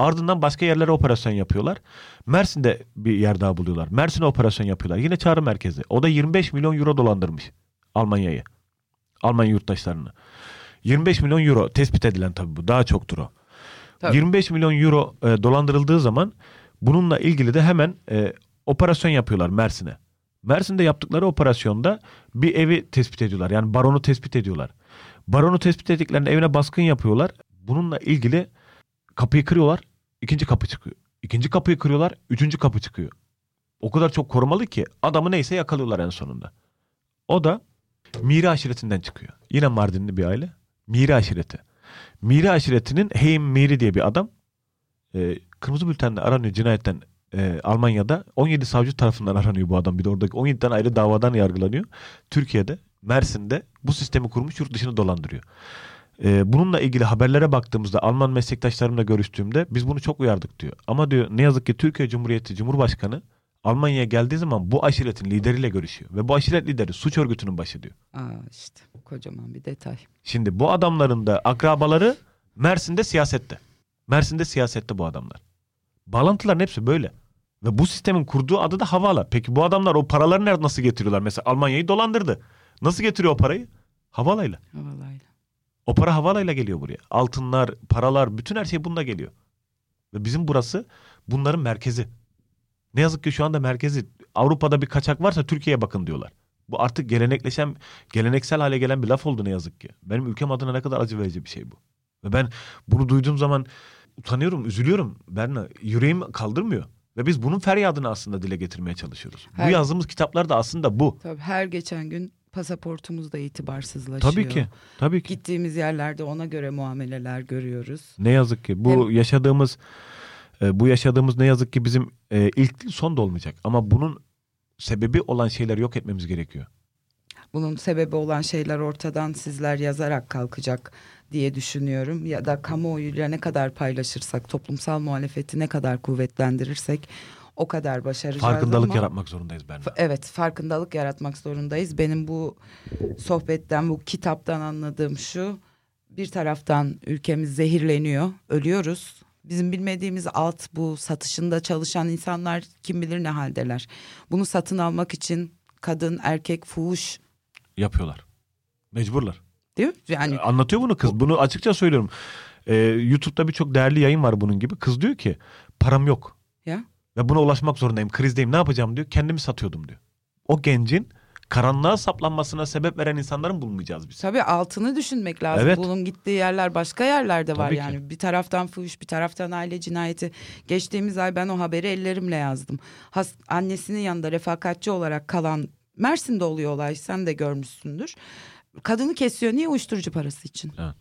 Ardından başka yerlere operasyon yapıyorlar. Mersin'de bir yer daha buluyorlar. Mersin'e operasyon yapıyorlar. Yine çağrı merkezi. O da 25 milyon euro dolandırmış Almanya'yı. Almanya yurttaşlarını. 25 milyon euro tespit edilen tabii bu. Daha çoktur o. Tabii. 25 milyon euro dolandırıldığı zaman bununla ilgili de hemen operasyon yapıyorlar Mersin'e. Mersin'de yaptıkları operasyonda bir evi tespit ediyorlar. Yani baronu tespit ediyorlar. Baronu tespit ettiklerinde evine baskın yapıyorlar. Bununla ilgili kapıyı kırıyorlar. İkinci kapı çıkıyor. İkinci kapıyı kırıyorlar. Üçüncü kapı çıkıyor. O kadar çok korumalı ki adamı neyse yakalıyorlar en sonunda. O da Miri aşiretinden çıkıyor. Yine Mardinli bir aile. Miri aşireti. Miri aşiretinin Heim Miri diye bir adam kırmızı bültenle aranıyor cinayetten Almanya'da. 17 savcı tarafından aranıyor bu adam. Bir de oradaki 17 tane ayrı davadan yargılanıyor. Türkiye'de, Mersin'de bu sistemi kurmuş, yurt dışını dolandırıyor. Bununla ilgili haberlere baktığımızda Alman meslektaşlarımla görüştüğümde biz bunu çok uyardık diyor. Ama diyor ne yazık ki Türkiye Cumhuriyeti Cumhurbaşkanı Almanya'ya geldiği zaman bu aşiretin lideriyle görüşüyor. Ve bu aşiret lideri suç örgütünün başı diyor. İşte kocaman bir detay. Şimdi bu adamların da akrabaları Mersin'de siyasette. Mersin'de siyasette bu adamlar. Bağlantıların hepsi böyle. Ve bu sistemin kurduğu adı da Havala. Peki bu adamlar o paraları nasıl getiriyorlar? Mesela Almanya'yı dolandırdı. Nasıl getiriyor o parayı? Havalayla. Havalayla. O para havalayla geliyor buraya. Altınlar, paralar, bütün her şey bununla geliyor. Ve bizim burası bunların merkezi. Ne yazık ki şu anda merkezi. Avrupa'da bir kaçak varsa Türkiye'ye bakın diyorlar. Bu artık geleneksel hale gelen bir laf oldu ne yazık ki. Benim ülkem adına ne kadar acı verici bir şey bu. Ve ben bunu duyduğum zaman utanıyorum, üzülüyorum. Berna, yüreğim kaldırmıyor. Ve biz bunun feryadını aslında dile getirmeye çalışıyoruz. Bu yazdığımız kitaplar da aslında bu. Tabii her geçen gün pasaportumuz da itibarsızlaşıyor. Tabii ki. Tabii ki. Gittiğimiz yerlerde ona göre muameleler görüyoruz. Ne yazık ki bu yaşadığımız ne yazık ki bizim ilk değil son da olmayacak. Ama bunun sebebi olan şeyleri yok etmemiz gerekiyor. Bunun sebebi olan şeyler ortadan sizler yazarak kalkacak diye düşünüyorum. Ya da kamuoyuyla ne kadar paylaşırsak, toplumsal muhalefeti ne kadar kuvvetlendirirsek o kadar başaracağız. Farkındalık yaratmak zorundayız Berna. Evet, farkındalık yaratmak zorundayız. Benim bu sohbetten, bu kitaptan anladığım şu: bir taraftan ülkemiz zehirleniyor, ölüyoruz. Bizim bilmediğimiz bu satışında çalışan insanlar kim bilir ne haldeler. Bunu satın almak için kadın, erkek, fuhuş yapıyorlar. Mecburlar. Değil mi? Yani anlatıyor bunu kız. Bunu açıkça söylüyorum. YouTube'da birçok değerli yayın var bunun gibi. Kız diyor ki param yok. Ya. Ve buna ulaşmak zorundayım. Krizdeyim. Ne yapacağım diyor. Kendimi satıyordum diyor. O gencin karanlığa saplanmasına sebep veren insanların bulmayacağız biz. Tabii altını düşünmek lazım. Evet. Bunun gittiği yerler başka yerlerde var. Tabii Yani ki. bir taraftan fuhuş, bir taraftan aile cinayeti. Geçtiğimiz ay ben o haberi ellerimle yazdım. Annesinin yanında refakatçi olarak kalan, Mersin'de oluyor olay, sen de görmüşsündür. Kadını kesiyor. Niye? Uyuşturucu parası için. Evet.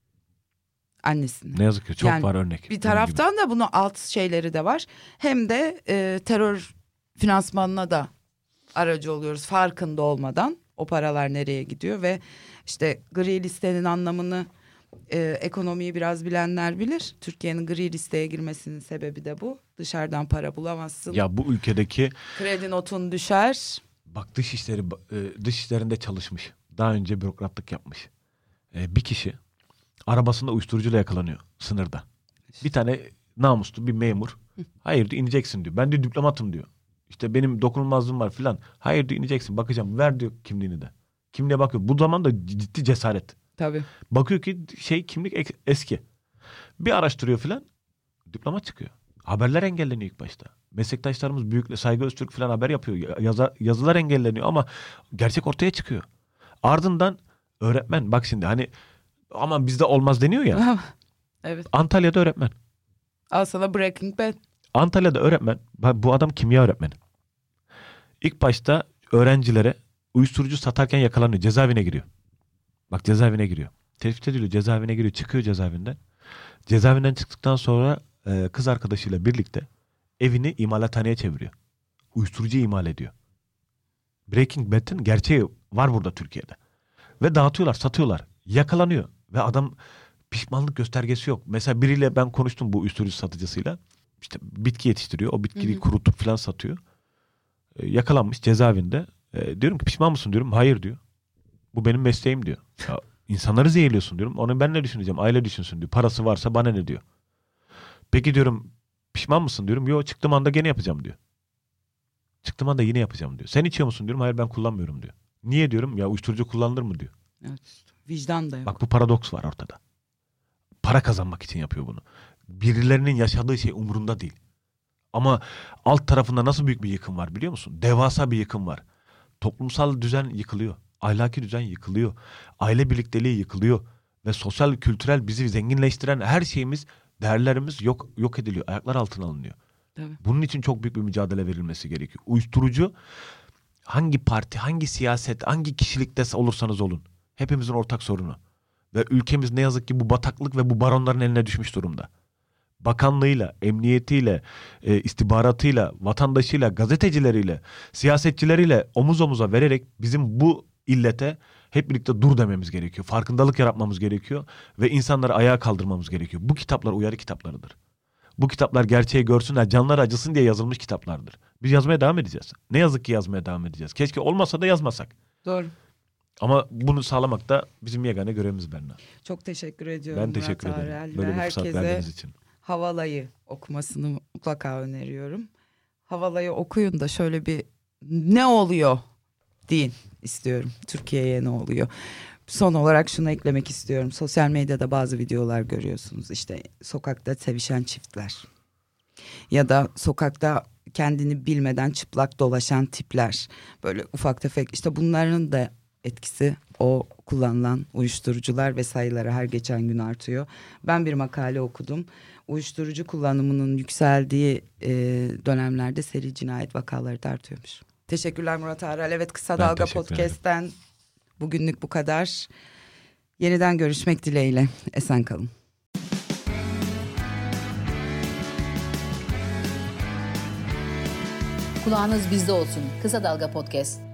Annesini. Ne yazık ki çok Yani var örnek. Bir taraftan da bunun alt şeyleri de var. Hem de terör finansmanına da aracı oluyoruz farkında olmadan. O paralar nereye gidiyor ve işte gri listenin anlamını ekonomiyi biraz bilenler bilir. Türkiye'nin gri listeye girmesinin sebebi de bu. Dışarıdan para bulamazsın. Ya bu ülkedeki Kredi notun düşer. bak dış işlerinde çalışmış. Daha önce bürokratlık yapmış. Bir kişi arabasında uyuşturucuyla yakalanıyor sınırda. Bir tane namuslu bir memur. Hayır diyor, ineceksin diyor. Ben diyor diplomatım diyor. İşte benim dokunulmazlığım var filan. Hayır diyor, ineceksin, bakacağım. Ver diyor kimliğini de. Kimliğe bakıyor. Bu zaman da ciddi cesaret. Tabii. Bakıyor ki kimlik eski. Bir araştırıyor filan. Diploma çıkıyor. Haberler engelleniyor ilk başta. Meslektaşlarımız Büyük Saygı Öztürk filan haber yapıyor. Yazılar engelleniyor ama gerçek ortaya çıkıyor. Ardından öğretmen, bak şimdi hani aman bizde olmaz deniyor ya. Evet. Antalya'da öğretmen. Al sana Breaking Bad. Antalya'da öğretmen. Bu adam kimya öğretmeni. İlk başta öğrencilere uyuşturucu satarken yakalanıyor. Cezaevine giriyor. Bak cezaevine giriyor. Tespit ediliyor, cezaevine giriyor. Çıkıyor cezaevinden. Cezaevinden çıktıktan sonra kız arkadaşıyla birlikte evini imalathaneye çeviriyor. Uyuşturucu imal ediyor. Breaking Bad'in gerçeği var burada Türkiye'de. Ve dağıtıyorlar, satıyorlar. Yakalanıyor. Ve adam pişmanlık göstergesi yok. Mesela biriyle ben konuştum, bu uyuşturucu satıcısıyla. İşte bitki yetiştiriyor. O bitkiyi kurutup falan satıyor. Yakalanmış cezaevinde. Diyorum ki pişman mısın diyorum. Hayır diyor. Bu benim mesleğim diyor. Ya, insanları zehirliyorsun diyorum. Onu ben ne düşüneceğim? Aile düşünsün diyor. Parası varsa bana ne diyor. Peki diyorum pişman mısın diyorum. Yo, çıktığım anda gene yapacağım diyor. Çıktığım anda yine yapacağım diyor. Sen içiyor musun diyorum. Hayır, ben kullanmıyorum diyor. Niye diyorum? Ya uyuşturucu kullanılır mı diyor. Evet. Vicdan da yok. Bak, bu paradoks var ortada. Para kazanmak için yapıyor bunu. Birilerinin yaşadığı şey umurunda değil. Ama alt tarafında nasıl büyük bir yıkım var biliyor musun? Devasa bir yıkım var. Toplumsal düzen yıkılıyor. Ahlaki düzen yıkılıyor. Aile birlikteliği yıkılıyor. Ve sosyal, kültürel bizi zenginleştiren her şeyimiz, değerlerimiz yok ediliyor. Ayaklar altına alınıyor. Tabii. Bunun için çok büyük bir mücadele verilmesi gerekiyor. Uyuşturucu, hangi parti, hangi siyaset, hangi kişilikte olursanız olun, hepimizin ortak sorunu. Ve ülkemiz ne yazık ki bu bataklık ve bu baronların eline düşmüş durumda. Bakanlığıyla, emniyetiyle, istihbaratıyla, vatandaşıyla, gazetecileriyle, siyasetçileriyle omuz omuza vererek bizim bu illete hep birlikte dur dememiz gerekiyor. Farkındalık yaratmamız gerekiyor ve insanları ayağa kaldırmamız gerekiyor. Bu kitaplar uyarı kitaplarıdır. Bu kitaplar gerçeği görsünler, canları acısın diye yazılmış kitaplardır. Biz yazmaya devam edeceğiz. Ne yazık ki yazmaya devam edeceğiz. Keşke olmasa da yazmasak. Doğru. Ama bunu sağlamak da bizim yegane görevimiz Berna. Çok teşekkür ediyorum. Ben teşekkür Murat ederim. Arel. Böyle Ve bir fırsat herkese verdiğiniz için. Havalayı okumasını mutlaka öneriyorum. Havalayı okuyun da şöyle bir ne oluyor deyin istiyorum. Türkiye'ye ne oluyor? Son olarak şunu eklemek istiyorum. Sosyal medyada bazı videolar görüyorsunuz. İşte sokakta sevişen çiftler. Ya da sokakta kendini bilmeden çıplak dolaşan tipler. Böyle ufak tefek, işte bunların da etkisi o kullanılan uyuşturucular ve sayıları her geçen gün artıyor. Ben bir makale okudum. Uyuşturucu kullanımının yükseldiği dönemlerde seri cinayet vakaları da artıyormuş. Teşekkürler Murat Arel. Evet, Kısa Ben Dalga teşekkür Podcast'ten bugünlük bu kadar. Yeniden görüşmek dileğiyle. Esen kalın. Kulağınız bizde olsun. Kısa Dalga Podcast.